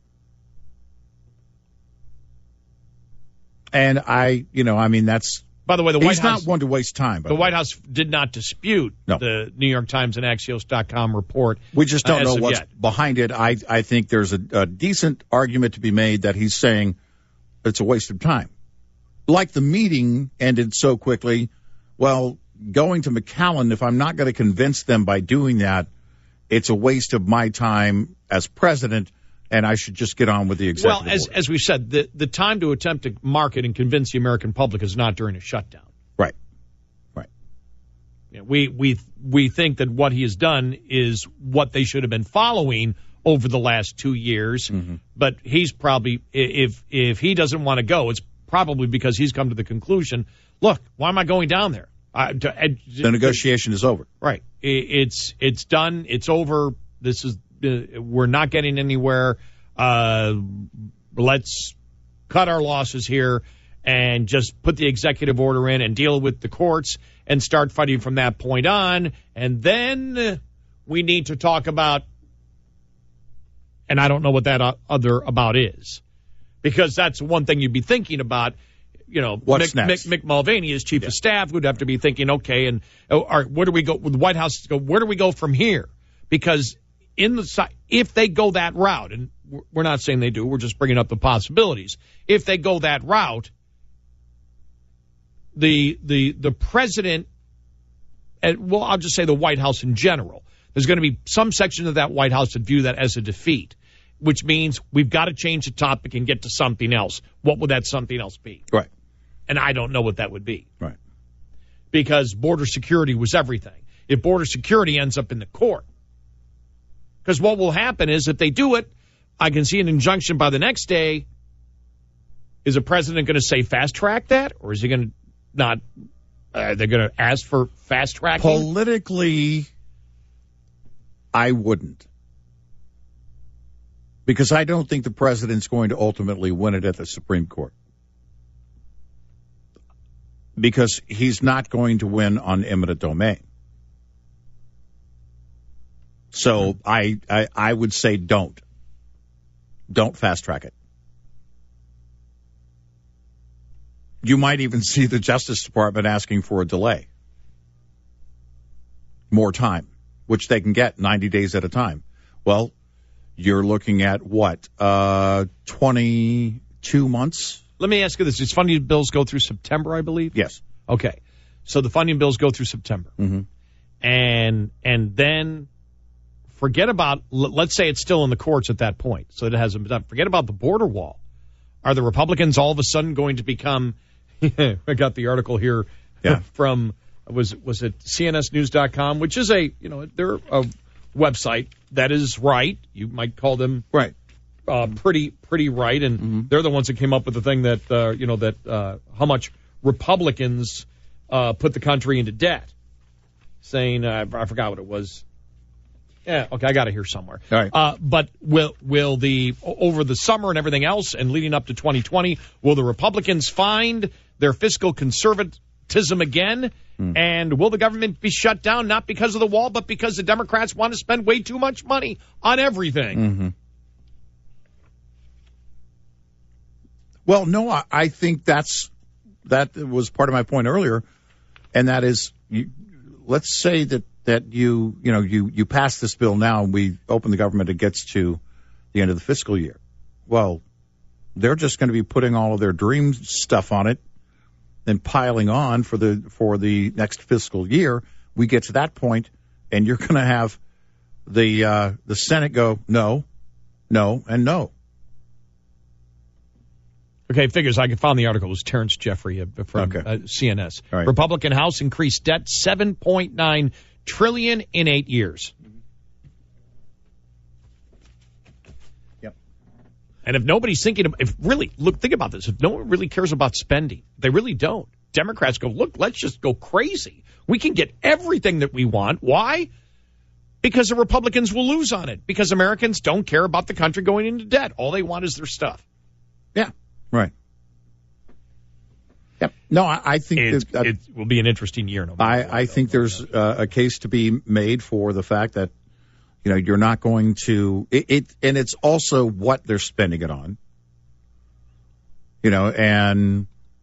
And that's... By the way, the White He's House... not one to waste time. The White House did not dispute the New York Times and Axios.com report. We just don't know what's yet behind it. I think there's a decent argument to be made that he's saying it's a waste of time. Like the meeting ended so quickly, well, going to McAllen, if I'm not going to convince them by doing that, it's a waste of my time as president, and I should just get on with the executive order. Well, as we said, the time to attempt to market and convince the American public is not during a shutdown. Right. You know, we think that what he has done is what they should have been following over the last 2 years, but he's probably, if he doesn't want to go, it's probably because he's come to the conclusion, look, why am I going down there? The negotiation is over. Right. It's done. It's over. This is we're not getting anywhere. Let's cut our losses here and just put the executive order in and deal with the courts and start fighting from that point on. And then we need to talk about, and I don't know what that other about is, because that's one thing you'd be thinking about. You know, what's next? Mick Mulvaney as chief of staff would have to be thinking, okay, and all right, where do we go? The White House go, where do we go from here? Because if they go that route, and we're not saying they do, we're just bringing up the possibilities. If they go that route, the president, well, I'll just say the White House in general, there's going to be some section of that White House that view that as a defeat, which means we've got to change the topic and get to something else. What would that something else be? Right. And I don't know what that would be. Right. Because border security was everything. If border security ends up in the court, because what will happen is if they do it, I can see an injunction by the next day. Is the president going to say fast track that? Or is he going to not? They're going to ask for fast tracking? Politically, I wouldn't. Because I don't think the president's going to ultimately win it at the Supreme Court. Because he's not going to win on eminent domain. So I would say don't. Don't fast track it. You might even see the Justice Department asking for a delay. More time, which they can get 90 days at a time. Well, you're looking at what, 22 months? Let me ask you this. These funding bills go through September, I believe? Yes. Okay. So the funding bills go through September. Mm-hmm. And then forget about, let's say it's still in the courts at that point, so it hasn't been done. Forget about the border wall. Are the Republicans all of a sudden going to become, I got the article here from, was it CNSnews.com, which is they're a website that is right. You might call them right. Pretty right, and they're the ones that came up with the thing that how much Republicans put the country into debt. Saying I forgot what it was. Yeah, okay, I got it here somewhere. All right. But will over the summer and everything else, and leading up to 2020, will the Republicans find their fiscal conservatism again? And will the government be shut down not because of the wall, but because the Democrats want to spend way too much money on everything? Mm-hmm. Well, no, I think that was part of my point earlier, and that is, let's say that you pass this bill now and we open the government, it gets to the end of the fiscal year. Well, they're just going to be putting all of their dream stuff on it and piling on for the next fiscal year. We get to that point, and you're going to have the Senate go no, and no. Okay, figures. I found the article. It was Terrence Jeffrey from CNS. All right. Republican House increased debt $7.9 trillion in 8 years. Yep. And if nobody's thinking, think about this. If no one really cares about spending, they really don't. Democrats go, look, let's just go crazy. We can get everything that we want. Why? Because the Republicans will lose on it. Because Americans don't care about the country going into debt. All they want is their stuff. Yeah. Right. Yep. No, I think it will be an interesting year. I think there's a case to be made for the fact that, you're not going to and it's also what they're spending it on. And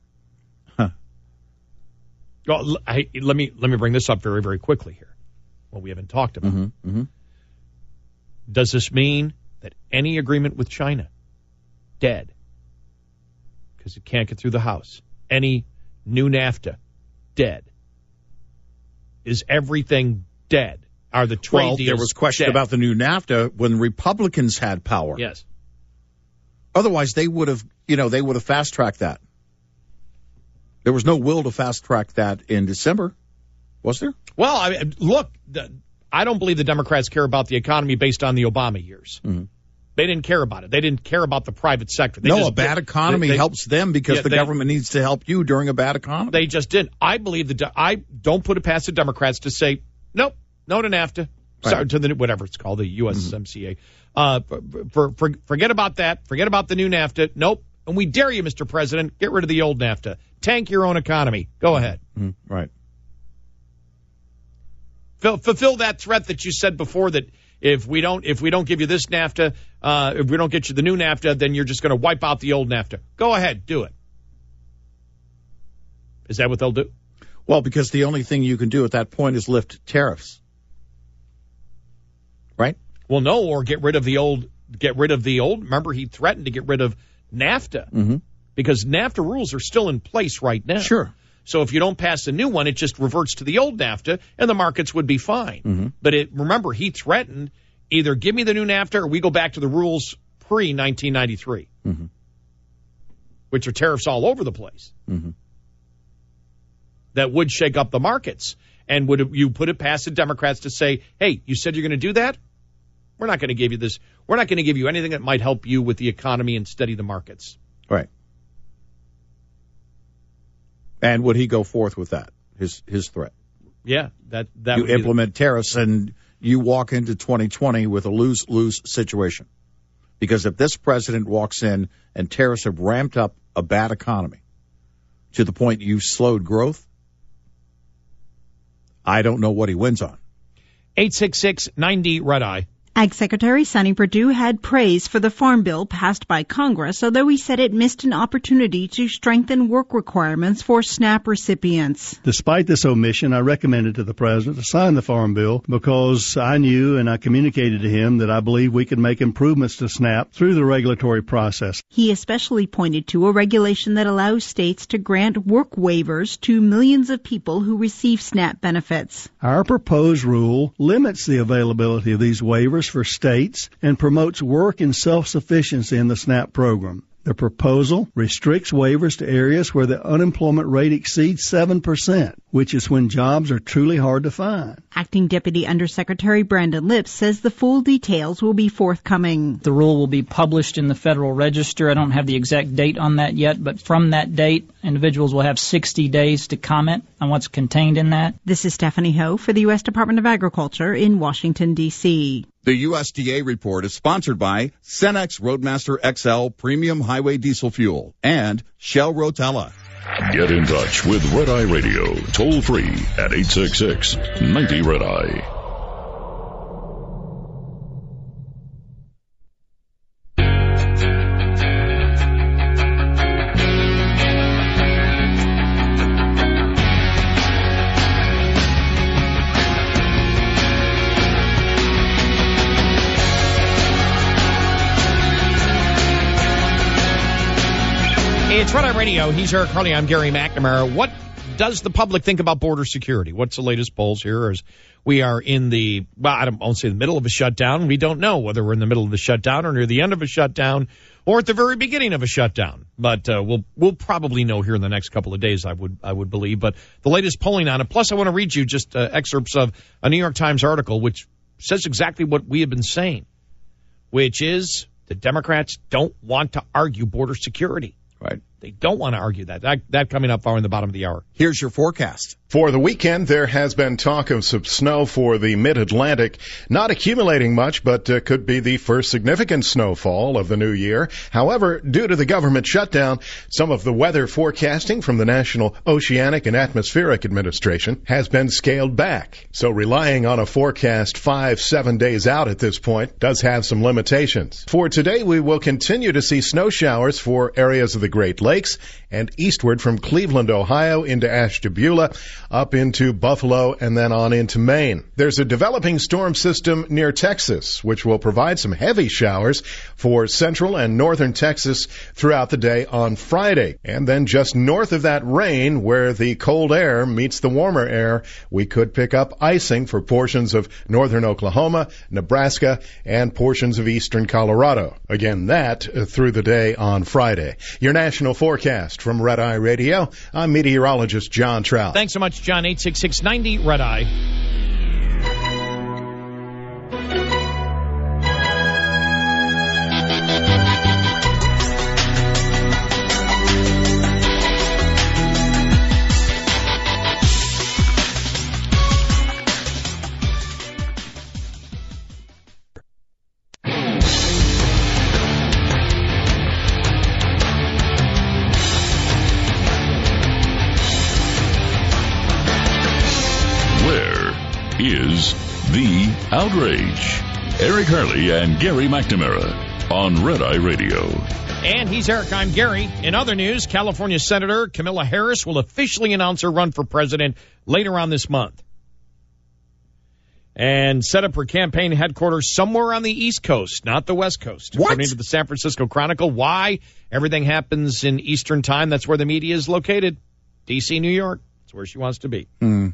well, let me bring this up very, very quickly here. What we haven't talked about. Mm-hmm. Does this mean that any agreement with China dead? Because it can't get through the House. Any new NAFTA dead? Is everything dead? Are the trade deals there was question dead? About the new NAFTA when Republicans had power. Yes. Otherwise, they would have fast-tracked that. There was no will to fast-track that in December, was there? Well, look, I don't believe the Democrats care about the economy based on the Obama years. Mm-hmm. They didn't care about it. They didn't care about the private sector. A bad economy helps them because the government needs to help you during a bad economy. They just didn't. I believe I don't put it past the Democrats to say, nope, no to NAFTA. Right. Sorry, to the whatever it's called, the USMCA. Forget about that. Forget about the new NAFTA. Nope. And we dare you, Mr. President, get rid of the old NAFTA. Tank your own economy. Go ahead. Mm-hmm. Right. Fulfill that threat that you said before that if we don't give you this NAFTA, if we don't get you the new NAFTA, then you're just going to wipe out the old NAFTA. Go ahead, do it. Is that what they'll do? Well, because the only thing you can do at that point is lift tariffs. Right? Well, no, or get rid of the old. Remember, he threatened to get rid of NAFTA because NAFTA rules are still in place right now. Sure. So if you don't pass a new one, it just reverts to the old NAFTA, and the markets would be fine. Mm-hmm. But remember, he threatened either give me the new NAFTA or we go back to the rules pre-1993, which are tariffs all over the place. Mm-hmm. That would shake up the markets. And would you put it past the Democrats to say, hey, you said you're going to do that? We're not going to give you this. We're not going to give you anything that might help you with the economy and steady the markets. Right. And would he go forth with that, his threat? Yeah. That you implement tariffs and you walk into 2020 with a lose-lose situation. Because if this president walks in and tariffs have ramped up a bad economy to the point you slowed growth, I don't know what he wins on. 866-90-RED-EYE. Ag Secretary Sonny Perdue had praise for the Farm Bill passed by Congress, although he said it missed an opportunity to strengthen work requirements for SNAP recipients. Despite this omission, I recommended to the President to sign the Farm Bill because I knew and I communicated to him that I believe we could make improvements to SNAP through the regulatory process. He especially pointed to a regulation that allows states to grant work waivers to millions of people who receive SNAP benefits. Our proposed rule limits the availability of these waivers for states and promotes work and self-sufficiency in the SNAP program. The proposal restricts waivers to areas where the unemployment rate exceeds 7%, which is when jobs are truly hard to find. Acting Deputy Undersecretary Brandon Lips says the full details will be forthcoming. The rule will be published in the Federal Register. I don't have the exact date on that yet, but from that date, individuals will have 60 days to comment on what's contained in that. This is Stephanie Ho for the U.S. Department of Agriculture in Washington, D.C. The USDA report is sponsored by Cenex Roadmaster XL Premium Highway Diesel Fuel and Shell Rotella. Get in touch with Red Eye Radio, toll free at 866-90-RED-EYE. It's Red Eye Radio. He's Eric Harley. I'm Gary McNamara. What does the public think about border security? What's the latest polls here? As we are in the, I won't say the middle of a shutdown. We don't know whether we're in the middle of the shutdown or near the end of a shutdown or at the very beginning of a shutdown. But we'll probably know here in the next couple of days, I would believe. But the latest polling on it. Plus, I want to read you just excerpts of a New York Times article which says exactly what we have been saying, which is the Democrats don't want to argue border security. Right. They don't want to argue that. That coming up far in the bottom of the hour. Here's your forecast. For the weekend, there has been talk of some snow for the mid-Atlantic. Not accumulating much, but could be the first significant snowfall of the new year. However, due to the government shutdown, some of the weather forecasting from the National Oceanic and Atmospheric Administration has been scaled back. So relying on a forecast 5-7 days out at this point does have some limitations. For today, we will continue to see snow showers for areas of the Great Lakes and eastward from Cleveland, Ohio into Ashtabula, up into Buffalo, and then on into Maine. There's a developing storm system near Texas, which will provide some heavy showers for central and northern Texas throughout the day on Friday. And then just north of that rain, where the cold air meets the warmer air, we could pick up icing for portions of northern Oklahoma, Nebraska, and portions of eastern Colorado. Again, that through the day on Friday. Your national forecast from Red Eye Radio. I'm meteorologist John Trout. Thanks so much, John. 866-90 Red Eye. Is The Outrage. Eric Harley and Gary McNamara on Red Eye Radio. And he's Eric, I'm Gary. In other news, California Senator Kamala Harris will officially announce her run for president later on this month. And set up her campaign headquarters somewhere on the East Coast, not the West Coast. What? According to the San Francisco Chronicle. Why? Everything happens in Eastern Time. That's where the media is located. D.C., New York. That's where she wants to be.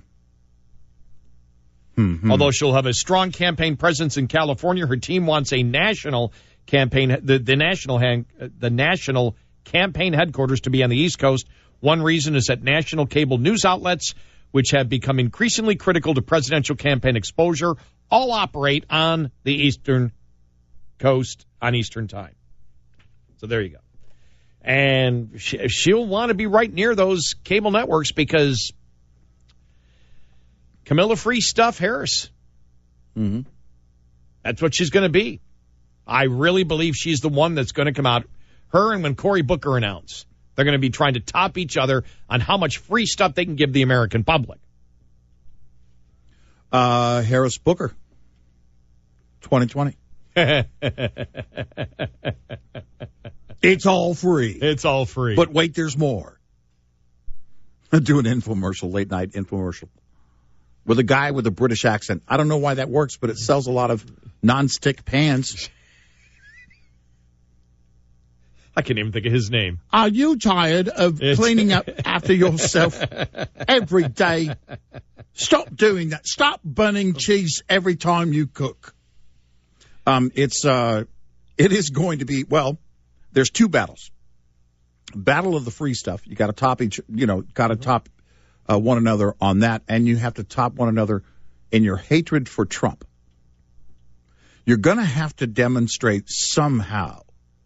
Although she'll have a strong campaign presence in California, her team wants a national campaign, the national campaign headquarters to be on the East Coast. One reason is that national cable news outlets, which have become increasingly critical to presidential campaign exposure, all operate on the Eastern Coast on Eastern Time. So there you go. And she'll want to be right near those cable networks because Camilla Free Stuff Harris. That's what she's going to be. I really believe she's the one that's going to come out. Her and when Cory Booker announce, they're going to be trying to top each other on how much free stuff they can give the American public. Harris Booker, 2020. It's all free. It's all free. But wait, there's more. Do an infomercial, late night infomercial, with a guy with a British accent. I don't know why that works, but it sells a lot of nonstick pans. I can't even think of his name. Are you tired of cleaning up after yourself every day? Stop doing that. Stop burning cheese every time you cook. It is going to be, well, there's two battles. Battle of the free stuff. You got to top top one another on that, and you have to top one another in your hatred for Trump. You're going to have to demonstrate somehow.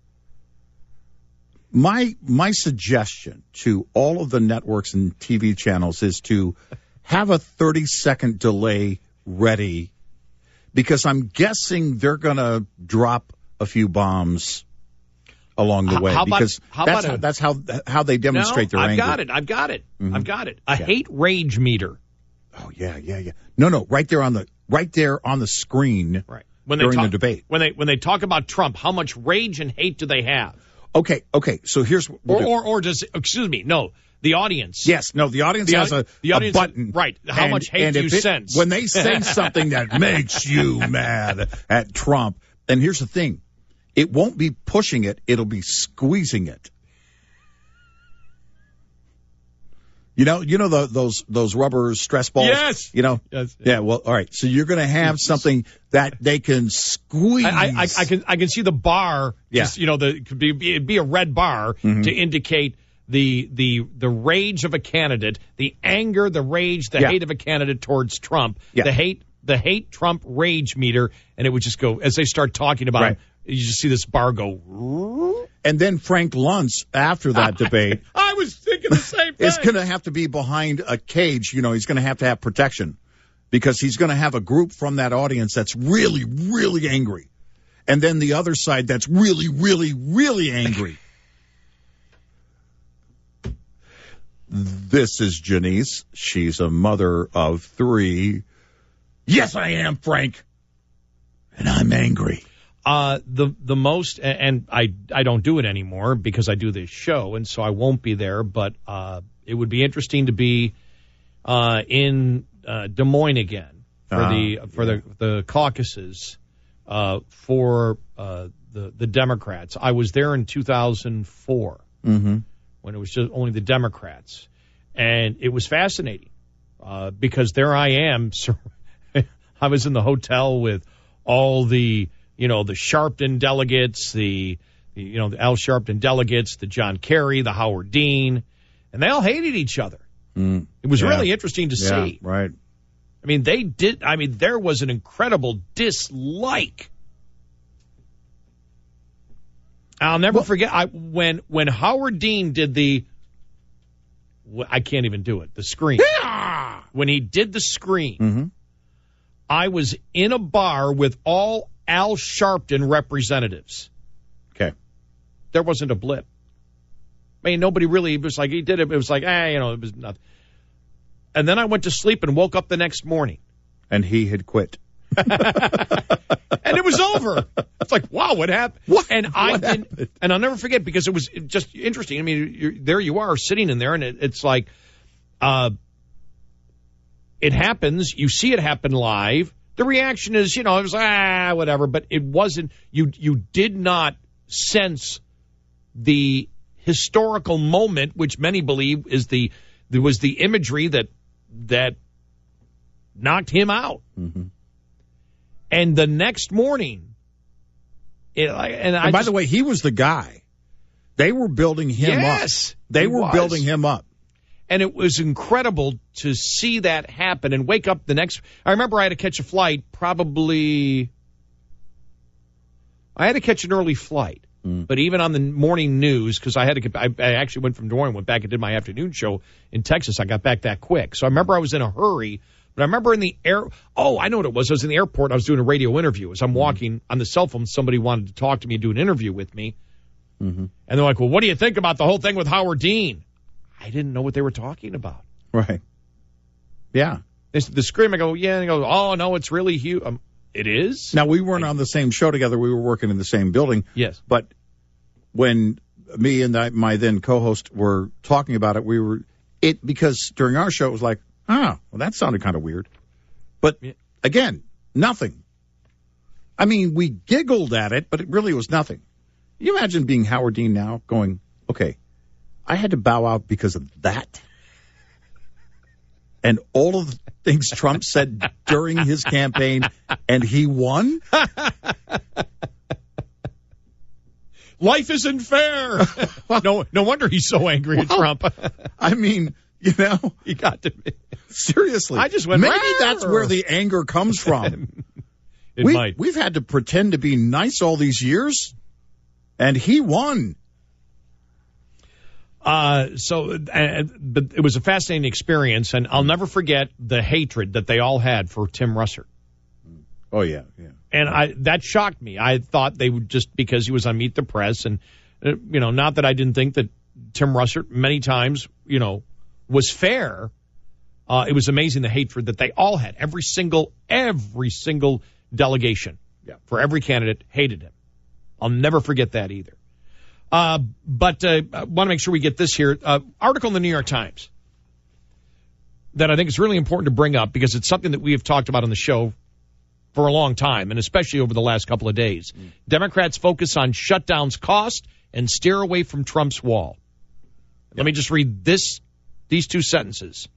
My suggestion to all of the networks and TV channels is to have a 30-second delay ready, because I'm guessing they're going to drop a few bombs along the way. That's how they demonstrate their anger. I've got it. I've got it. A hate rage meter. Oh yeah. No, right there on the screen. Right. During the debate. When they talk about Trump, how much rage and hate do they have? Okay. So here's what the audience. Yes, no, the audience has a button. Right. How much hate do you sense? When they say something that makes you mad at Trump, and here's the thing, it won't be pushing it, it'll be squeezing it. You know those rubber stress balls? Yes. Yes. Yeah, well, all right. So you're going to have something that they can squeeze. I can see the bar. Yeah. Just, it could be a red bar to indicate the rage of a candidate, the anger, the rage, the hate of a candidate towards Trump, the hate Trump rage meter, and it would just go as they start talking about him, you just see this bar go. And then Frank Luntz, after that debate, I was thinking the same thing. Is going to have to be behind a cage. He's going to have protection because he's going to have a group from that audience that's really, really angry. And then the other side that's really, really, really angry. This is Janice. She's a mother of 3. Yes, I am, Frank. And I'm angry. The most, and I don't do it anymore because I do this show, and so I won't be there, but it would be interesting to be in Des Moines again for the caucuses for the Democrats. I was there in 2004 when it was just only the Democrats, and it was fascinating because there I am. I was in the hotel with all the Sharpton delegates, the Al Sharpton delegates, the John Kerry, the Howard Dean, and they all hated each other. It was really interesting to see. Right. I mean, there was an incredible dislike. I'll never forget when Howard Dean did I can't even do it, the scream. When he did the scream, I was in a bar with all Al Sharpton representatives. Okay. There wasn't a blip. I mean, nobody really, it was like he did it. It was like, it was nothing. And then I went to sleep and woke up the next morning. And he had quit. And it was over. It's like, wow, what happened? What? And and I'll never forget because it was just interesting. I mean, there you are sitting in there and it's like, it happens. You see it happen live. The reaction is, it was, whatever, but it wasn't, you did not sense the historical moment, which many believe was the imagery that knocked him out. And the next morning, by the way, he was the guy. They were building him up. They were building him up. And it was incredible to see that happen and wake up the next. I remember I had to catch a flight. I had to catch an early flight, but even on the morning news, because I actually went from Des Moines, went back and did my afternoon show in Texas. I got back that quick, so I remember I was in a hurry. But I remember in the air. Oh, I know what it was. I was in the airport. I was doing a radio interview. As I'm walking on the cell phone, somebody wanted to talk to me and do an interview with me, and they're like, "Well, what do you think about the whole thing with Howard Dean?" I didn't know what they were talking about. Right. Yeah. The scream, I go, yeah. And they go, oh, no, it's really huge. It is? Now, we weren't on the same show together. We were working in the same building. Yes. But when me and my then co-host were talking about it, because during our show, it was like, well, that sounded kind of weird. But, again, nothing. I mean, we giggled at it, but it really was nothing. Can you imagine being Howard Dean now going, okay, I had to bow out because of that. And all of the things Trump said during his campaign, and he won? Life isn't fair. No wonder he's so angry at Trump. I mean, he got to be. Seriously. I just went, maybe that's where the anger comes from. We've had to pretend to be nice all these years, and he won. But it was a fascinating experience, and I'll never forget the hatred that they all had for Tim Russert. Oh, yeah. And that shocked me. I thought they would just because he was on Meet the Press, and, not that I didn't think that Tim Russert many times, was fair. It was amazing the hatred that they all had. Every single delegation for every candidate hated him. I'll never forget that either. But I want to make sure we get this here. Article in the New York Times that I think is really important to bring up because it's something that we have talked about on the show for a long time, and especially over the last couple of days. Democrats focus on shutdowns cost and steer away from Trump's wall. Let me just read this These two sentences.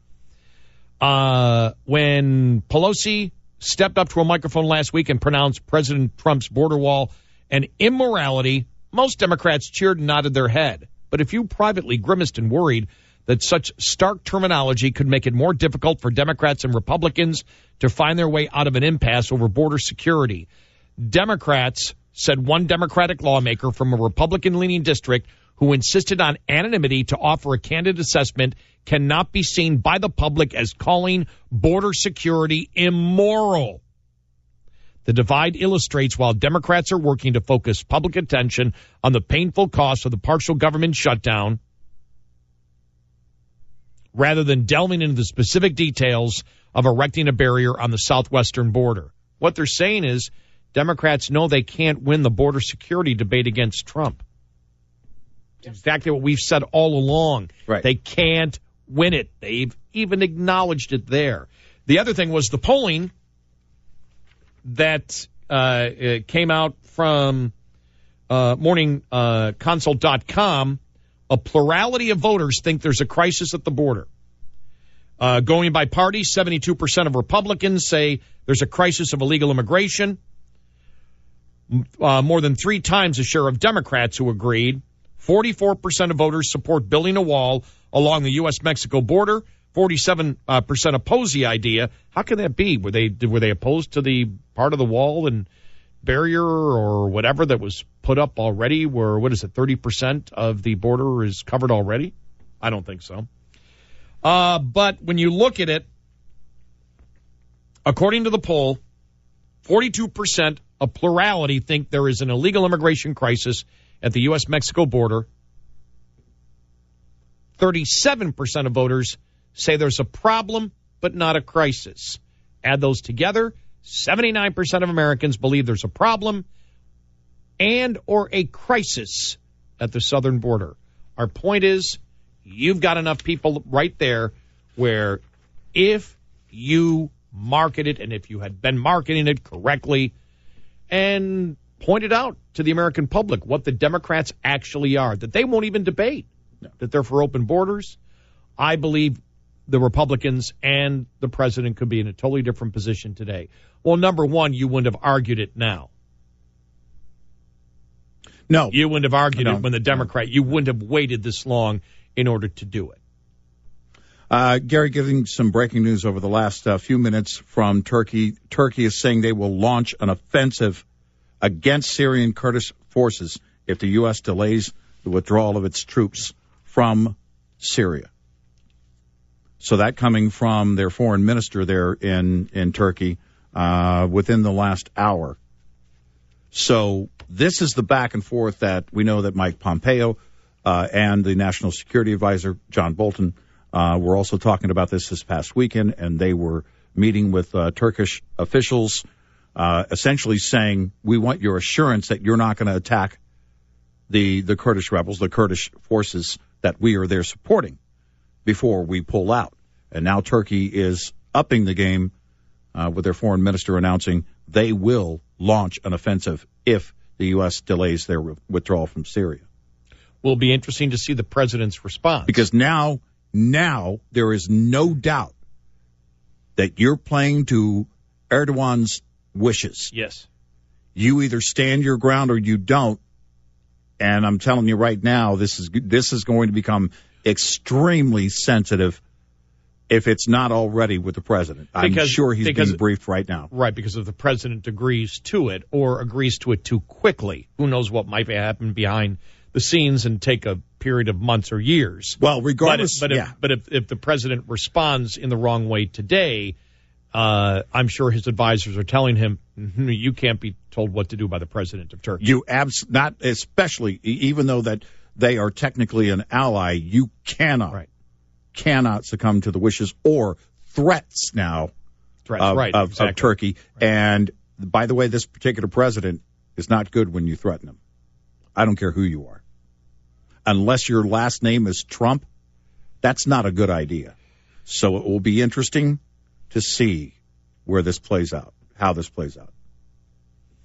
When Pelosi stepped up to a microphone last week and pronounced President Trump's border wall an immorality, most Democrats cheered and nodded their head. But a few privately grimaced and worried that such stark terminology could make it more difficult for Democrats and Republicans to find their way out of an impasse over border security. Democrats, said one Democratic lawmaker from a Republican-leaning district who insisted on anonymity to offer a candid assessment, cannot be seen by the public as calling border security immoral. The divide illustrates while Democrats are working to focus public attention on the painful cost of the partial government shutdown, rather than delving into the specific details of erecting a barrier on the southwestern border. What they're saying is Democrats know they can't win the border security debate against Trump. It's exactly what we've said all along. Right. They can't win it. They've even acknowledged it there. The other thing was the polling that came out from morningconsult.com. A plurality of voters think there's a crisis at the border. Going by party, 72% of Republicans say there's a crisis of illegal immigration. More than 3 times the share of Democrats who agreed. 44% of voters support building a wall along the U.S.-Mexico border. 47% oppose the idea. How can that be? Were they opposed to the part of the wall and barrier or whatever that was put up already? Where, 30% of the border is covered already? I don't think so. But when you look at it, according to the poll, 42%, a plurality, think there is an illegal immigration crisis at the U.S.-Mexico border. 37% of voters say there's a problem, but not a crisis. Add those together, 79% of Americans believe there's a problem and or a crisis at the southern border. Our point is, you've got enough people right there where if you market it, and if you had been marketing it correctly and pointed out to the American public what the Democrats actually are, that they won't even debate, that they're for open borders, I believe the Republicans and the president could be in a totally different position today. Well, number one, you wouldn't have argued it now. No. You wouldn't have argued it when the Democrat, you wouldn't have waited this long in order to do it. Gary, giving some breaking news over the last few minutes from Turkey. Turkey is saying they will launch an offensive against Syrian Kurdish forces if the U.S. delays the withdrawal of its troops from Syria. So that coming from their foreign minister there in Turkey within the last hour. So this is the back and forth that we know that Mike Pompeo and the National Security Advisor, John Bolton, were also talking about this past weekend, and they were meeting with Turkish officials, essentially saying, we want your assurance that you're not going to attack the Kurdish rebels, the Kurdish forces that we are there supporting before we pull out. And now Turkey is upping the game with their foreign minister announcing they will launch an offensive if the U.S. delays their withdrawal from Syria. Will be interesting to see the president's response. Because now there is no doubt that you're playing to Erdogan's wishes. Yes. You either stand your ground or you don't. And I'm telling you right now, this is going to become extremely sensitive if it's not already with the president. I'm sure he's being briefed right now. Right, because if the president agrees to it or agrees to it too quickly, who knows what might happen behind the scenes and take a period of months or years. Well, regardless, but if the president responds in the wrong way today, I'm sure his advisors are telling him, you can't be told what to do by the president of Turkey. Not especially, even though that they are technically an ally, you cannot succumb to the wishes or threats now of Turkey. And by the way, this particular president is not good when you threaten him. I don't care who you are. Unless your last name is Trump, that's not a good idea. So it will be interesting to see where this plays out, how this plays out.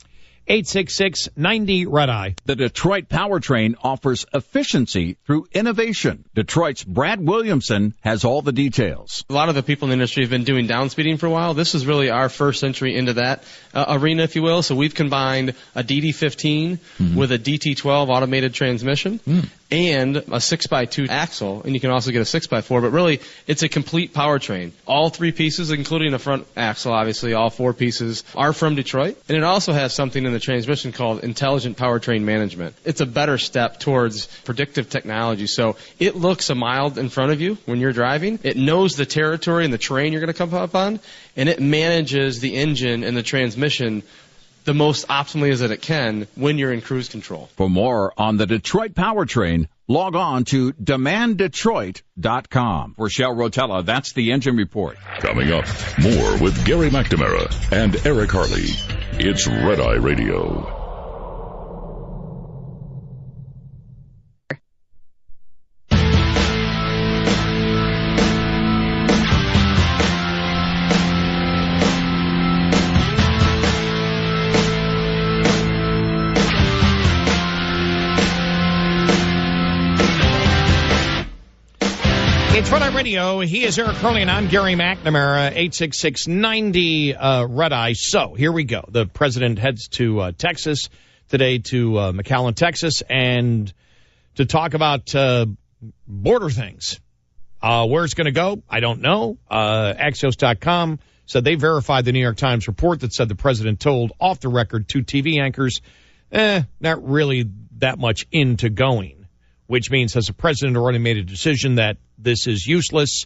866-90-RED-EYE. The Detroit Powertrain offers efficiency through innovation. Detroit's Brad Williamson has all the details. A lot of the people in the industry have been doing downspeeding for a while. This is really our first entry into that arena, if you will. So we've combined a DD15 with a DT12 automated transmission and a 6x2 axle, and you can also get a 6x4, but really it's a complete powertrain. All three pieces, including a front axle, obviously, all four pieces are from Detroit, and it also has something in the transmission called intelligent powertrain management. It's a better step towards predictive technology. So it looks a mile in front of you when you're driving. It knows the territory and the terrain you're going to come up on, and it manages the engine and the transmission the most optimally as it can when you're in cruise control. For more on the Detroit Powertrain, log on to demanddetroit.com. For Shell Rotella, that's the Engine Report. Coming up, more with Gary McNamara and Eric Harley. It's Red Eye Radio. It's Red Eye Radio. He is Eric Harley, and I'm Gary McNamara, 866-90-RED-EYE. So, here we go. The president heads to Texas today, to McAllen, Texas, and to talk about border things. Where it's going to go, I don't know. Axios.com said they verified the New York Times report that said the president told off the record two TV anchors, not really that much into going, which means has the president already made a decision that this is useless,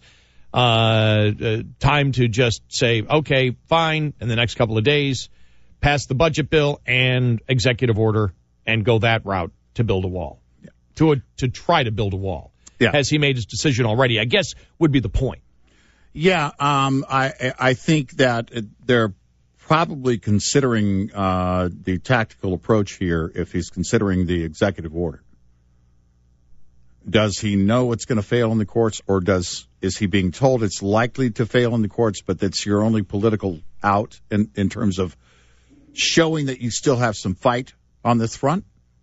time to just say, okay, fine, in the next couple of days, pass the budget bill and executive order and go that route to build a wall, to try to build a wall. Yeah. Has he made his decision already? I guess would be the point. Yeah, I think that they're probably considering the tactical approach here if he's considering the executive order. Does he know it's going to fail in the courts, or is he being told it's likely to fail in the courts, but that's your only political out in terms of showing that you still have some fight on this front?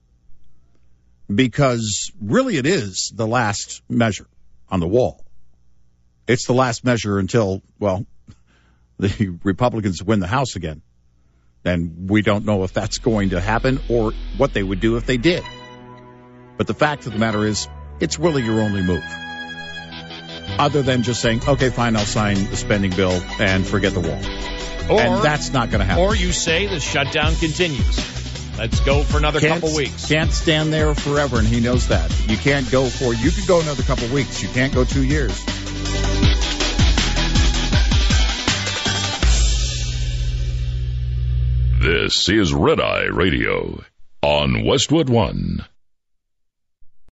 Because really it is the last measure on the wall. It's the last measure until, well, the Republicans win the House again. And we don't know if that's going to happen or what they would do if they did. But the fact of the matter is, it's really your only move. Other than just saying, okay, fine, I'll sign the spending bill and forget the wall. And that's not going to happen. Or you say the shutdown continues. Let's go for another couple weeks. Can't stand there forever, and he knows that. You can go another couple weeks. You can't go 2 years. This is Red Eye Radio on Westwood One.